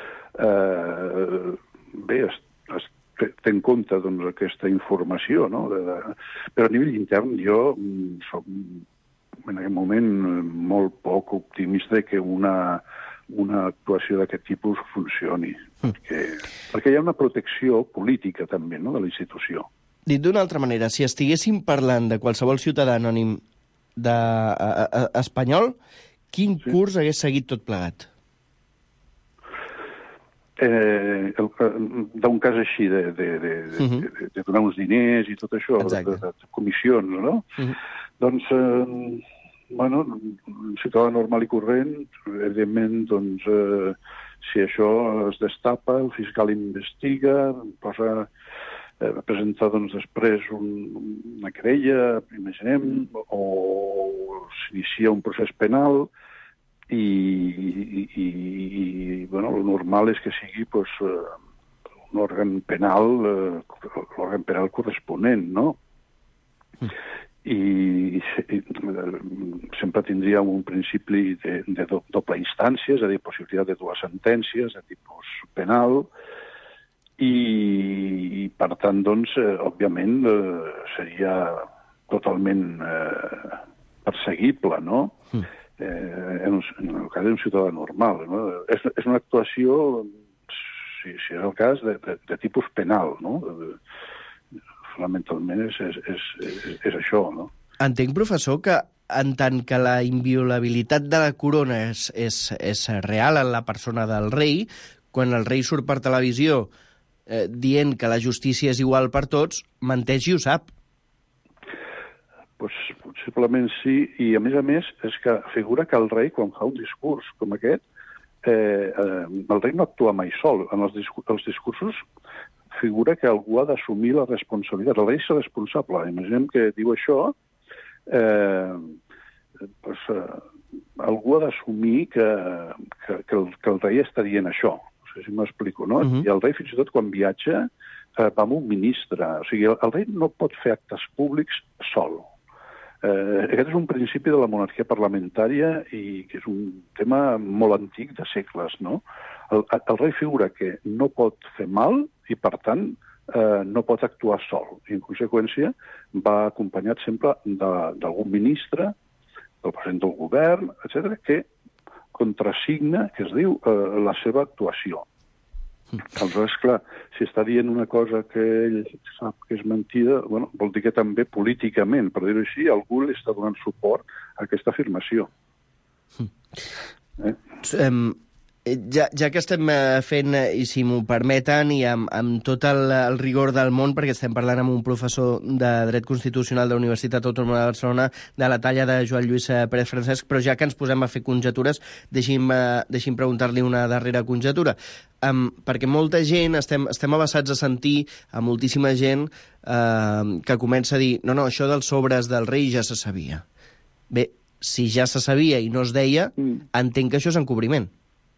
bé, es té en compte doncs, aquesta informació, no? Però a nivell intern jo soc en aquest moment molt poc optimista que una actuació d'aquest tipus funcioni, perquè hi ha una protecció política també, no?, de la institució. Dit d'una altra manera, si estiguéssim parlant de qualsevol ciutadà anònim espanyol, quin curs hagués seguit tot plegat? D'un cas així de donar uns diners i tot això, de comissions, no? Doncs, bueno, un ciutadà normal i corrent, evidentment, doncs, si això es destapa, el fiscal investiga, posa a presentar doncs, després una querella, imaginem, o s'inicia un procés penal, i bueno, el normal és que sigui pues, un òrgan penal, l'òrgan penal corresponent, no? I sempre tindríem un principi de doble instància, és a dir, possibilitat de dues sentències de tipus penal, i per tant, doncs, òbviament, seria totalment perseguible, no? En el cas d'un ciutadà normal. No? És una actuació, si és el cas, de tipus penal, no? Fonamentalment és això, no? Entenc, professor, que en tant que la inviolabilitat de la corona és real en la persona del rei, quan el rei surt per televisió dient que la justícia és igual per tots, menteix i ho sap. Pues, possiblement sí, i a més és que figura que el rei, quan fa un discurs com aquest, el rei no actua mai sol. En els discursos figura que algú ha d'assumir la responsabilitat. El rei és responsable. Imaginem que diu això, pues, algú ha d'assumir que el rei està dient això. No sé si m'explico, no? I el rei, fins i tot quan viatja, va amb un ministre. O sigui, el rei no pot fer actes públics sol. Aquest és un principi de la monarquia parlamentària i que és un tema molt antic de segles, no? El rei figura que no pot fer mal i, per tant, no pot actuar sol. I, en conseqüència, va acompanyat sempre d'algun ministre, del president del govern, etc., que contrasigna, que es diu, la seva actuació. Aleshores, clar, si està dient una cosa que ell sap que és mentida, bueno, vol dir que també políticament, per dir-ho així, algú li està donant suport a aquesta afirmació. Ja que estem fent, i si m'ho permeten, i amb tot el rigor del món, perquè estem parlant amb un professor de Dret Constitucional de la Universitat Autònoma de Barcelona, de la talla de Joan Lluís Pérez Francesc, però ja que ens posem a fer conjectures, deixi'm preguntar-li una darrera conjectura. Perquè molta gent, estem abassats a sentir a moltíssima gent que comença a dir no, això dels sobres del rei ja se sabia. Bé, si ja se sabia i no es deia, entenc que això és encobriment.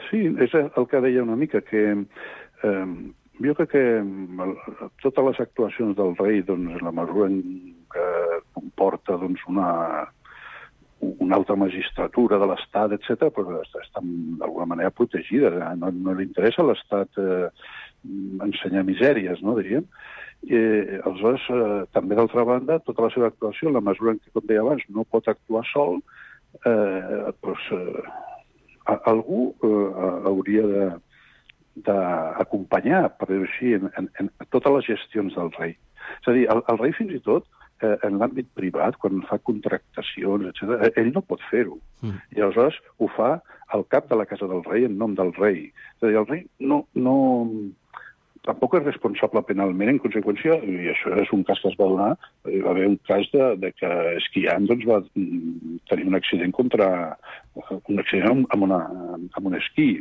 Sí, és el que deia una mica, que jo crec que totes les actuacions del rei, doncs, en la mesura en què comporta doncs, una alta magistratura de l'Estat, etc., però estan d'alguna manera protegides. No li interessa a l'Estat ensenyar misèries, no, diríem. Aleshores, també d'altra banda, tota la seva actuació, en la mesura en què, com deia abans, no pot actuar sol, algú hauria d'acompanyar, per dir-ho així, en totes les gestions del rei. És a dir, el rei fins i tot, en l'àmbit privat, quan fa contractacions, etc., ell no pot fer-ho. I aleshores ho fa el cap de la casa del rei en nom del rei. És a dir, el rei tampoc és responsable penalment, en conseqüència, i això és un cas que es va donar, hi va haver un cas de que esquiant doncs, va tenir un accident amb un esquí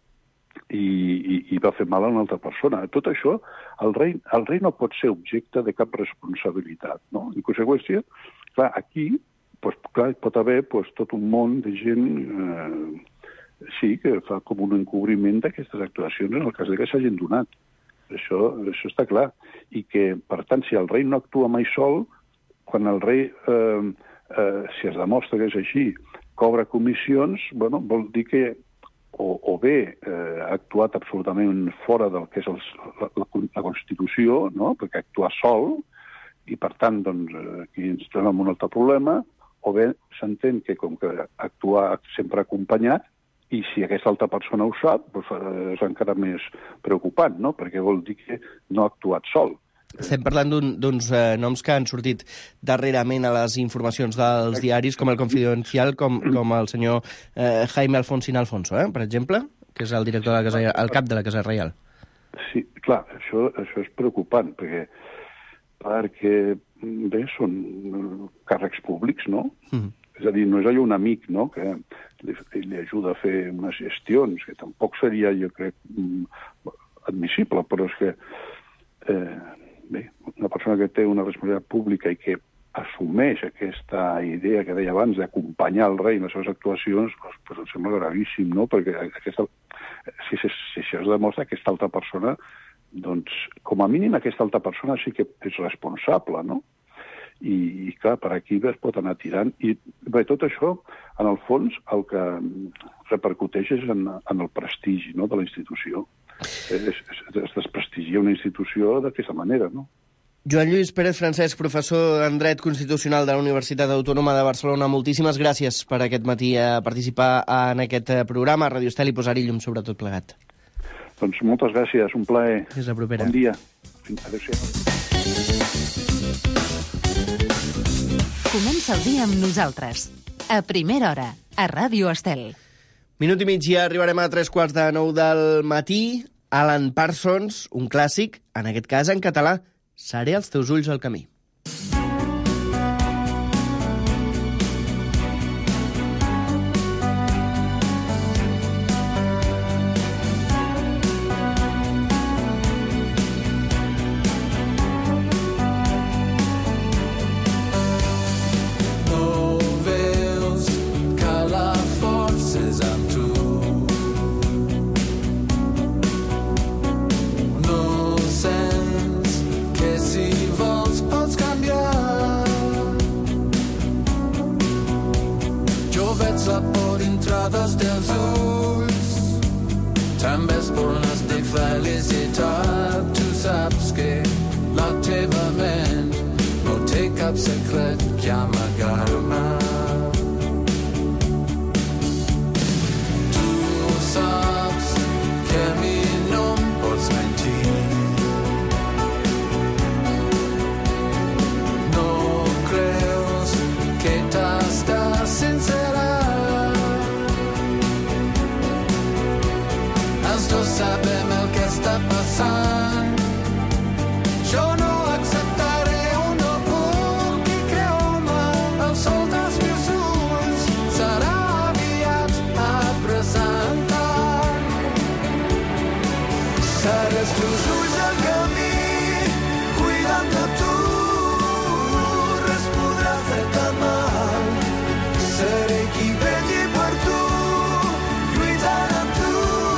i va fer mal a una altra persona. Tot això, el rei no pot ser objecte de cap responsabilitat, no? En conseqüència, clar, aquí hi pot haver tot un món de gent que fa com un encobriment d'aquestes actuacions en el cas que s'hagin donat. Això està clar. I que, per tant, si el rei no actua mai sol, quan el rei, si es demostra que és així, cobra comissions, vol dir que o bé ha actuat absolutament fora del que és la Constitució, no? Perquè actua sol, i per tant, doncs, aquí ens trobem amb un altre problema, o bé s'entén que com que actua sempre acompanyat, i si aquesta altra persona ho sap, doncs és encara més preocupant, no? Perquè vol dir que no ha actuat sol. Estem parlant d'uns noms que han sortit darrerament a les informacions dels diaris, com el Confidencial, com el senyor Jaime Alfonsín Alfonso, per exemple, que és el director de la Casa, el cap de la Casa Reial. Sí, clar, això és preocupant, perquè bé, són càrrecs públics, no? És a dir, no és allò un amic, no?, que li ajuda a fer unes gestions, que tampoc seria, jo crec, admissible, però és que bé, una persona que té una responsabilitat pública i que assumeix aquesta idea que deia abans d'acompanyar el rei en les seves actuacions, doncs em sembla gravíssim, no? Perquè si això es demostra, aquesta altra persona, doncs, com a mínim aquesta altra persona sí que és responsable, no? I clar, per aquí es pot anar tirant. I bé, tot això, en el fons, el que repercuteix és en el prestigi, no?, de la institució. Es desprestigia una institució d'aquesta manera, no? Joan Lluís Pérez Francesc, professor en Dret Constitucional de la Universitat Autònoma de Barcelona, moltíssimes gràcies per aquest matí a participar en aquest programa a Radio Estel i posar-hi llum sobre tot plegat. Doncs moltes gràcies, un plaer. Fins la propera. Bon dia. Adéu-siau. Comença el dia amb nosaltres. A primera hora, a Ràdio Estel. Minut i mig i arribarem a 3:15 del matí. Alan Parsons, un clàssic, en aquest cas en català, Seré als teus ulls al camí. Seré qui vetlli per tu, lluitant amb tu.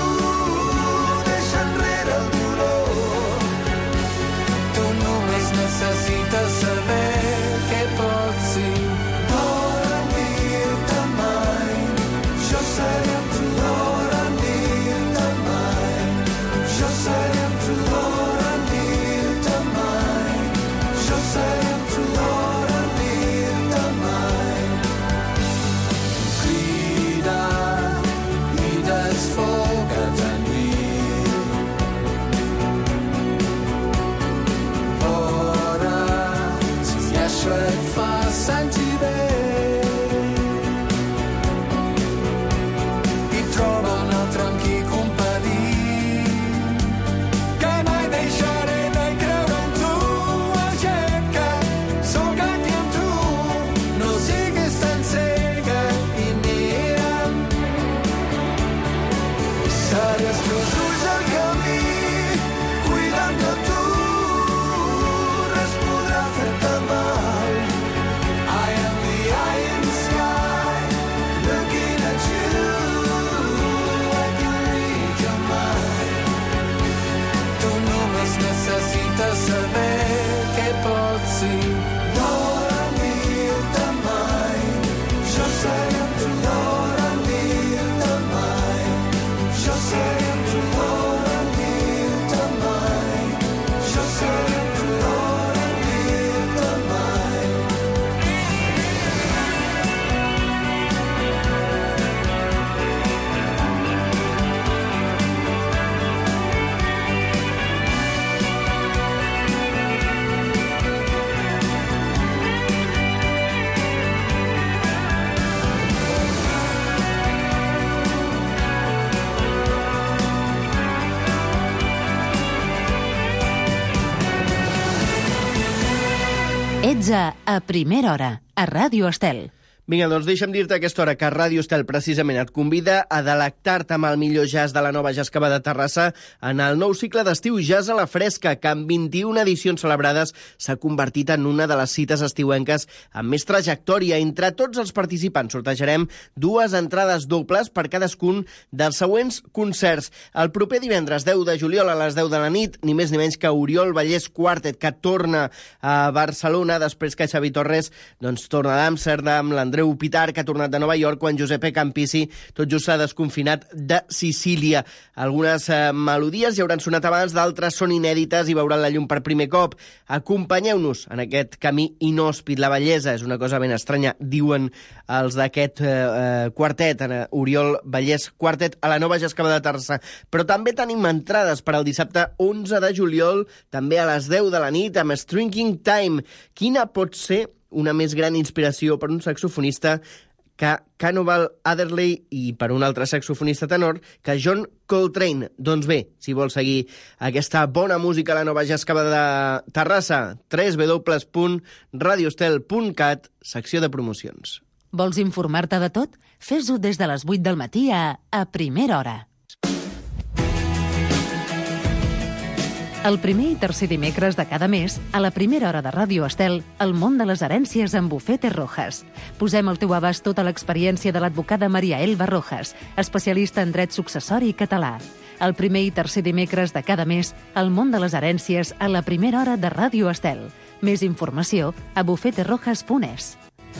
Ets a Primera Hora, a Ràdio Estel. Vinga, doncs deixa'm dir-te a aquesta hora que Ràdio Estel precisament et convida a delectar-te amb el millor jazz de la nova Jazz Cava de Terrassa en el nou cicle d'estiu Jazz a la Fresca, que amb 21 edicions celebrades s'ha convertit en una de les cites estiuenques amb més trajectòria. Entre tots els participants sortejarem 2 entrades dobles per cadascun dels següents concerts. El proper divendres 10 de juliol a les 10 de la nit, ni més ni menys que Oriol Vallès Quartet, que torna a Barcelona després que Xavi Torres torna d'Amsterdam, l'Andreu Pitar, que ha tornat de Nova York, quan Giuseppe Campisi tot just s'ha desconfinat de Sicília. Algunes melodies ja hauran sonat abans, d'altres són inèdites i veuran la llum per primer cop. Acompanyeu-nos en aquest camí inhòspit. La bellesa és una cosa ben estranya, diuen els d'aquest quartet, Oriol Vallès Quartet, a la nova Jazz Cava de Terrassa. Però també tenim entrades per al dissabte 11 de juliol, també a les 10 de la nit, amb Stringing Time. Quina pot ser una més gran inspiració per un saxofonista que Cannonball Adderley i per un altre saxofonista tenor que John Coltrane? Doncs bé, si vols seguir aquesta bona música a la nova Jazz Cava de Terrassa, www.radioestel.cat, secció de promocions. Vols informar-te de tot? Fes-ho des de les 8 del matí a Primera Hora. El primer i tercer dimecres de cada mes, a la Primera Hora de Ràdio Estel, el món de les herències amb Bufete Rojas. Posem al teu abast tota l'experiència de l'advocada Maria Elba Rojas, especialista en dret successori català. El primer i tercer dimecres de cada mes, el món de les herències a la Primera Hora de Ràdio Estel. Més informació a bufeterojas.es.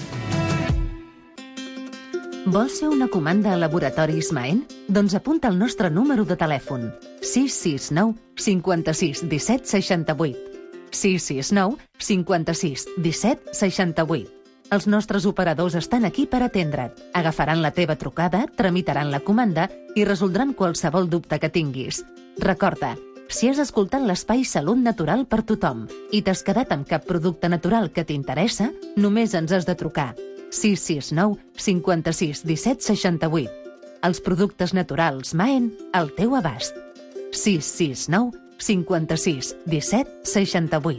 Vols fer una comanda a Laboratoris Maen? Doncs apunta el nostre número de telèfon: 669 56 17 68. 669 56 17 68. Els nostres operadors estan aquí per atendre't. Agafaran la teva trucada, tramitaran la comanda i resoldran qualsevol dubte que tinguis. Recorda, si has escoltat l'espai Salut Natural per tothom i t'has quedat amb cap producte natural que t'interessa, només ens has de trucar. 669 56 17 68. Els productes naturals Maen al teu abast. 669 56 17 68.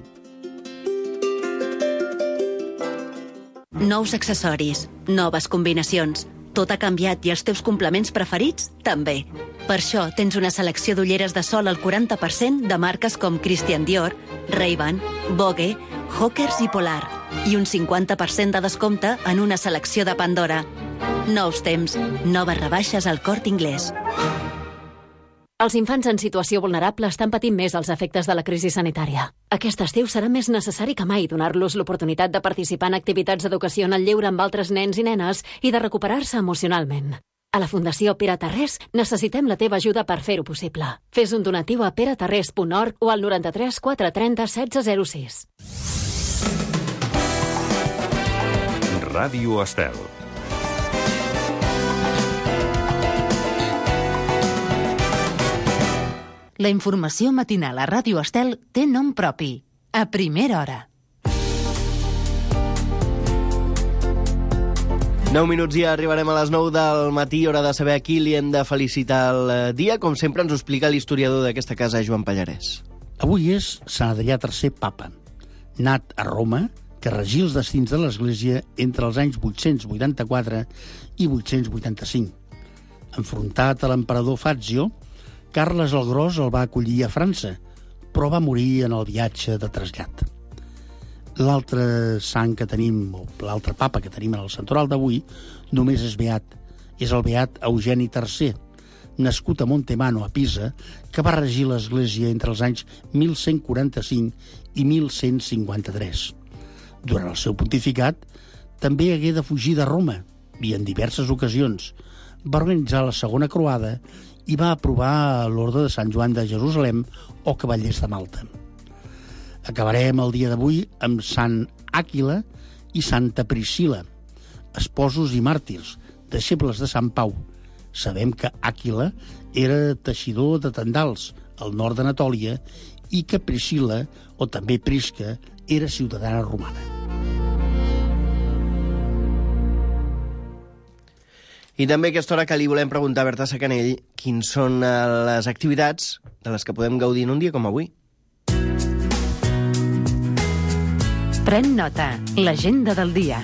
Nous accessoris, noves combinacions. Tot ha canviat i els teus complements preferits també. Per això tens una selecció d'ulleres de sol al 40% de marques com Christian Dior, Ray-Ban, Vogue, Hawkers i Polar. I un 50% de descompte en una selecció de Pandora. Nous temps, noves rebaixes al Corte Inglés. Els infants en situació vulnerable estan patint més els efectes de la crisi sanitària. Aquest estiu serà més necessari que mai donar-los l'oportunitat de participar en activitats d'educació en el lleure amb altres nens i nenes i de recuperar-se emocionalment. A la Fundació Pere Tarrés necessitem la teva ajuda per fer-ho possible. Fes un donatiu a peretarrés.org o al 93 430 1606. Ràdio Estel. La informació matinal a Ràdio Estel té nom propi. A Primera Hora. 9 minuts i arribarem a les 9 del matí, hora de saber a qui li hem de felicitar el dia. Com sempre ens ho explica l'historiador d'aquesta casa, Joan Pallarès. Avui és Sant Adrià III Papa, nat a Roma, que regí els destins de l'Església entre els anys 884 i 885. Enfrontat a l'emperador Fazio, Carles el Gros el va acollir a França, però va morir en el viatge de trasllat. L'altre sant que tenim, o l'altre papa que tenim en el santoral d'avui, només és beat. És el beat Eugeni III, nascut a Montemano, a Pisa, que va regir l'Església entre els anys 1145 i 1153. Durant el seu pontificat, també hagué de fugir de Roma i, en diverses ocasions, va organitzar la Segona Croada i va aprovar l'Orde de Sant Joan de Jerusalem o Cavallers de Malta. Acabarem el dia d'avui amb Sant Àquila i Santa Priscila, esposos i màrtirs, deixebles de Sant Pau. Sabem que Àquila era teixidor de tendals al nord d'Anatòlia i que Priscila, o també Prisca, era ciutadana romana. I també a aquesta hora que li volem preguntar a Berta Sacanell quins són les activitats de les que podem gaudir en un dia com avui. Pren nota, l'agenda del dia.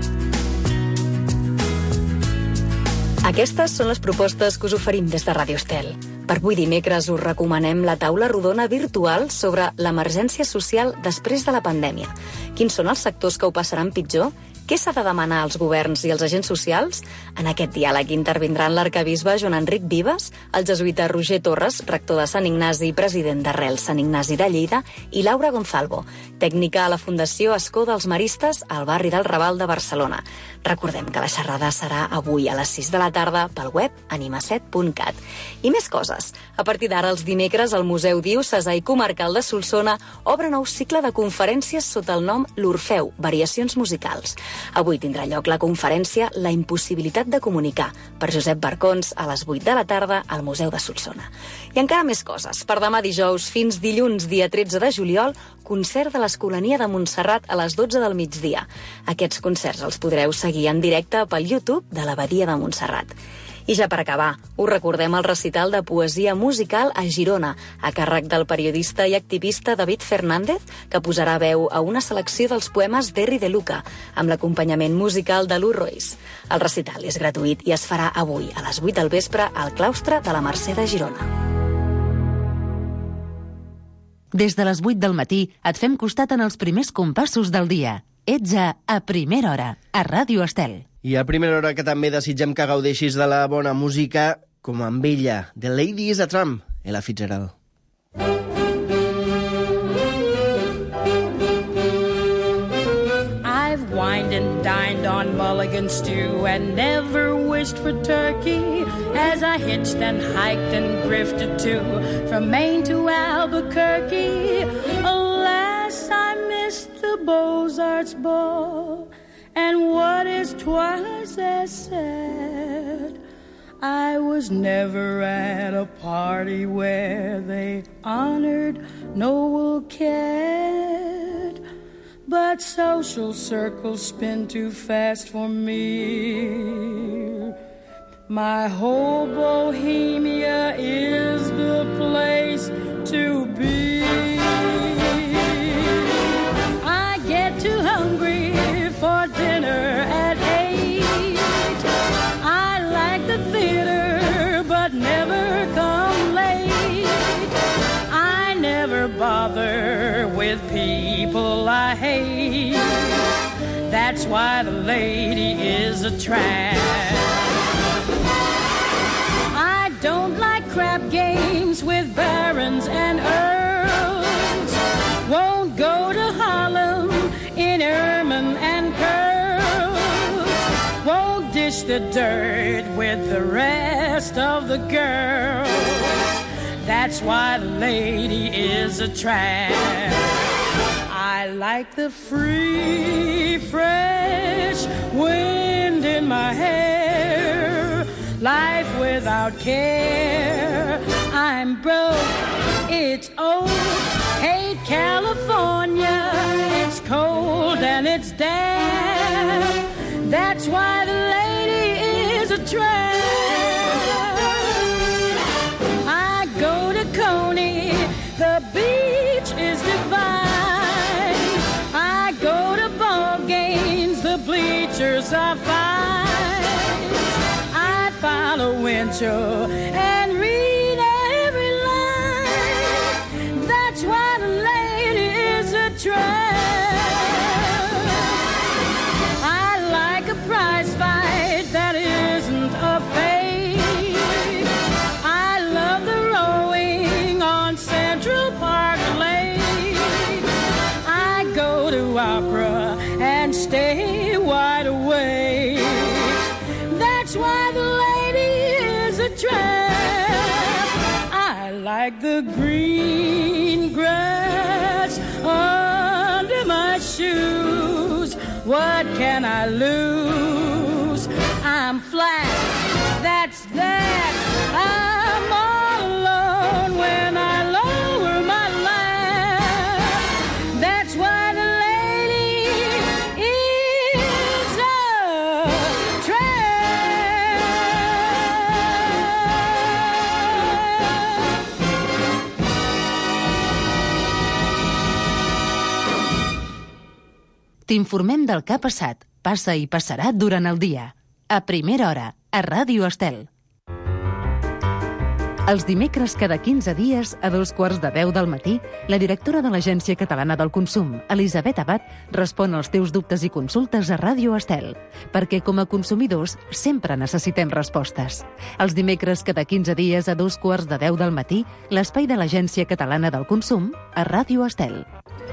Aquestes són les propostes que us oferim des de Ràdio Estel. Per avui dimecres us recomanem la taula rodona virtual sobre l'emergència social després de la pandèmia. Quins són els sectors que ho passaran pitjor? Què s'ha de demanar als governs i als agents socials? En aquest diàleg intervindran l'arquebisbe Joan Enric Vives, el jesuïta Roger Torres, rector de Sant Ignasi i president d'Arrel Sant Ignasi de Lleida, i Laura Gonzalvo, tècnica a la Fundació Escó dels Maristes al barri del Raval de Barcelona. Recordem que la xerrada serà avui a les 6 de la tarda pel web animaset.cat. I més coses. A partir d'ara, els dimecres, el Museu Diocesà i Comarcal de Solsona obre nou cicle de conferències sota el nom L'Orfeu, Variacions Musicals. Avui tindrà lloc la conferència La impossibilitat de comunicar, per Josep Barcons, a les 8 de la tarda al Museu de Solsona. I encara més coses. Per demà dijous fins dilluns, dia 13 de juliol, concert de l'Escolania de Montserrat a les 12 del migdia. Aquests concerts els podreu seguir en directe pel YouTube de l'Abadia de Montserrat. I ja per acabar, us recordem el recital de poesia musical a Girona, a càrrec del periodista i activista David Fernández, que posarà veu a una selecció dels poemes d'Herri de Luca, amb l'acompanyament musical de Lou Royce. El recital és gratuït i es farà avui, a les 8 del vespre, al claustre de la Mercè de Girona. Des de les 8 del matí et fem costat en els primers compassos del dia. Ets a Primera Hora, a Ràdio Estel. I a primera hora que també desitgem que gaudeixis de la bona música, com amb ella, The Lady is a Tramp, Ella Fitzgerald. I've wined and dined on mulligan stew and never wished for turkey as I hitched and hiked and grifted too from Maine to Albuquerque. Alas, I missed the Beaux-Arts ball, and what is twice as sad, I was never at a party where they honored Noel Cad. But social circles spin too fast for me. My whole Bohemia is the place to be. I get too hungry for dinner at 8. I like the theater, but never come late. I never bother with people I hate. That's why the lady is a tramp. I don't like crap games with barons and earls. Won't go to Harlem in ermine and curls. Won't dish the dirt with the rest of the girls. That's why the lady is a tramp. I like the free, fresh wind in my hair. Life without care. I'm broke, it's old. Hate California, it's cold and it's damp. That's why the lady is a tramp. I go to Coney, the beach is divine. I go to ball games, the bleachers are fine. I follow Winchell and read every line. That's why the lady is a tramp. I like a prize fight that isn't a fake. I love the rowing on Central Park Lake. I go to opera and stay wide awake. That's why the lady is a tramp. I like the green grass under my shoes. What can I lose? I'm flat, that's that. I'm all alone when I lower my laugh. That's why the lady is a tramp. 8:30 8:30 t'informem del que ha passat, passa i passarà durant el dia. A primera hora, a Ràdio Estel. Els dimecres cada 15 dies, a 9:15 del matí, la directora de l'Agència Catalana del Consum, Elisabet Abad, respon als teus dubtes i consultes a Ràdio Estel, perquè com a consumidors sempre necessitem respostes. Els dimecres cada 15 dies, a 9:15 del matí, l'espai de l'Agència Catalana del Consum a Ràdio Estel.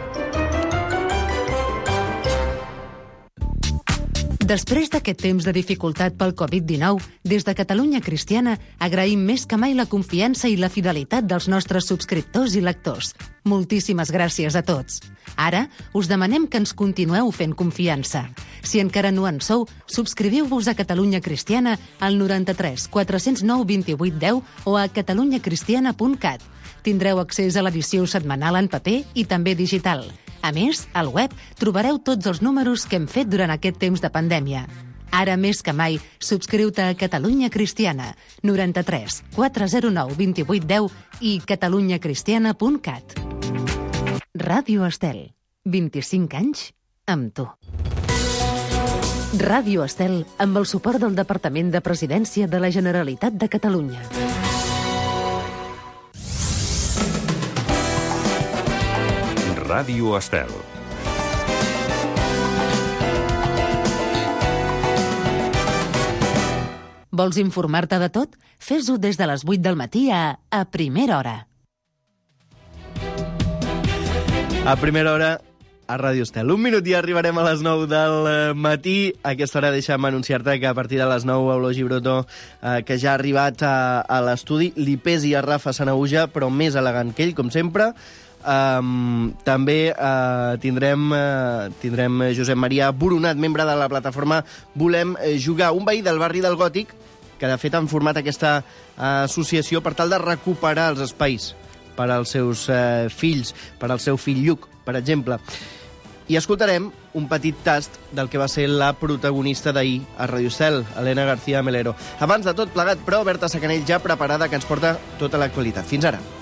Després d'aquest temps de dificultat pel Covid-19, des de Catalunya Cristiana agraïm més que mai la confiança i la fidelitat dels nostres subscriptors i lectors. Moltíssimes gràcies a tots. Ara us demanem que ens continueu fent confiança. Si encara no en sou, subscriviu-vos a Catalunya Cristiana al 93 409 28 10 o a catalunyacristiana.cat. Tindreu accés a l'edició setmanal en paper i també digital. A més, al web trobareu tots els números que hem fet durant aquest temps de pandèmia. Ara més que mai, subscriu-te a Catalunya Cristiana, 93 409 28 10 i catalunyacristiana.cat. Ràdio Estel, 25 anys amb tu. Ràdio Estel, amb el suport del Departament de Presidència de la Generalitat de Catalunya. Ràdio Estel. Vols informar-te de tot? Fes-ho des de les 8 del matí a primera hora. A primera hora, a Ràdio Estel. Un minut i arribarem a les 9 del matí. A aquesta hora deixa'm anunciar-te que a partir de les 9 Eulogio Gibrotó, que ja ha arribat a l'estudi, li pesi a Rafa Sanahuja, però més elegant que ell, com sempre. També tindrem Josep Maria Boronat, membre de la plataforma Volem Jugar, un veí del barri del Gòtic que de fet han format aquesta associació per tal de recuperar els espais per als seus fills, per al seu fill Lluc, per exemple. I escoltarem un petit tast del que va ser la protagonista d'ahir a Ràdio Estel, Helena García Melero. Abans de tot plegat, però, Berta Sacanell ja preparada, que ens porta tota l'actualitat. Fins ara.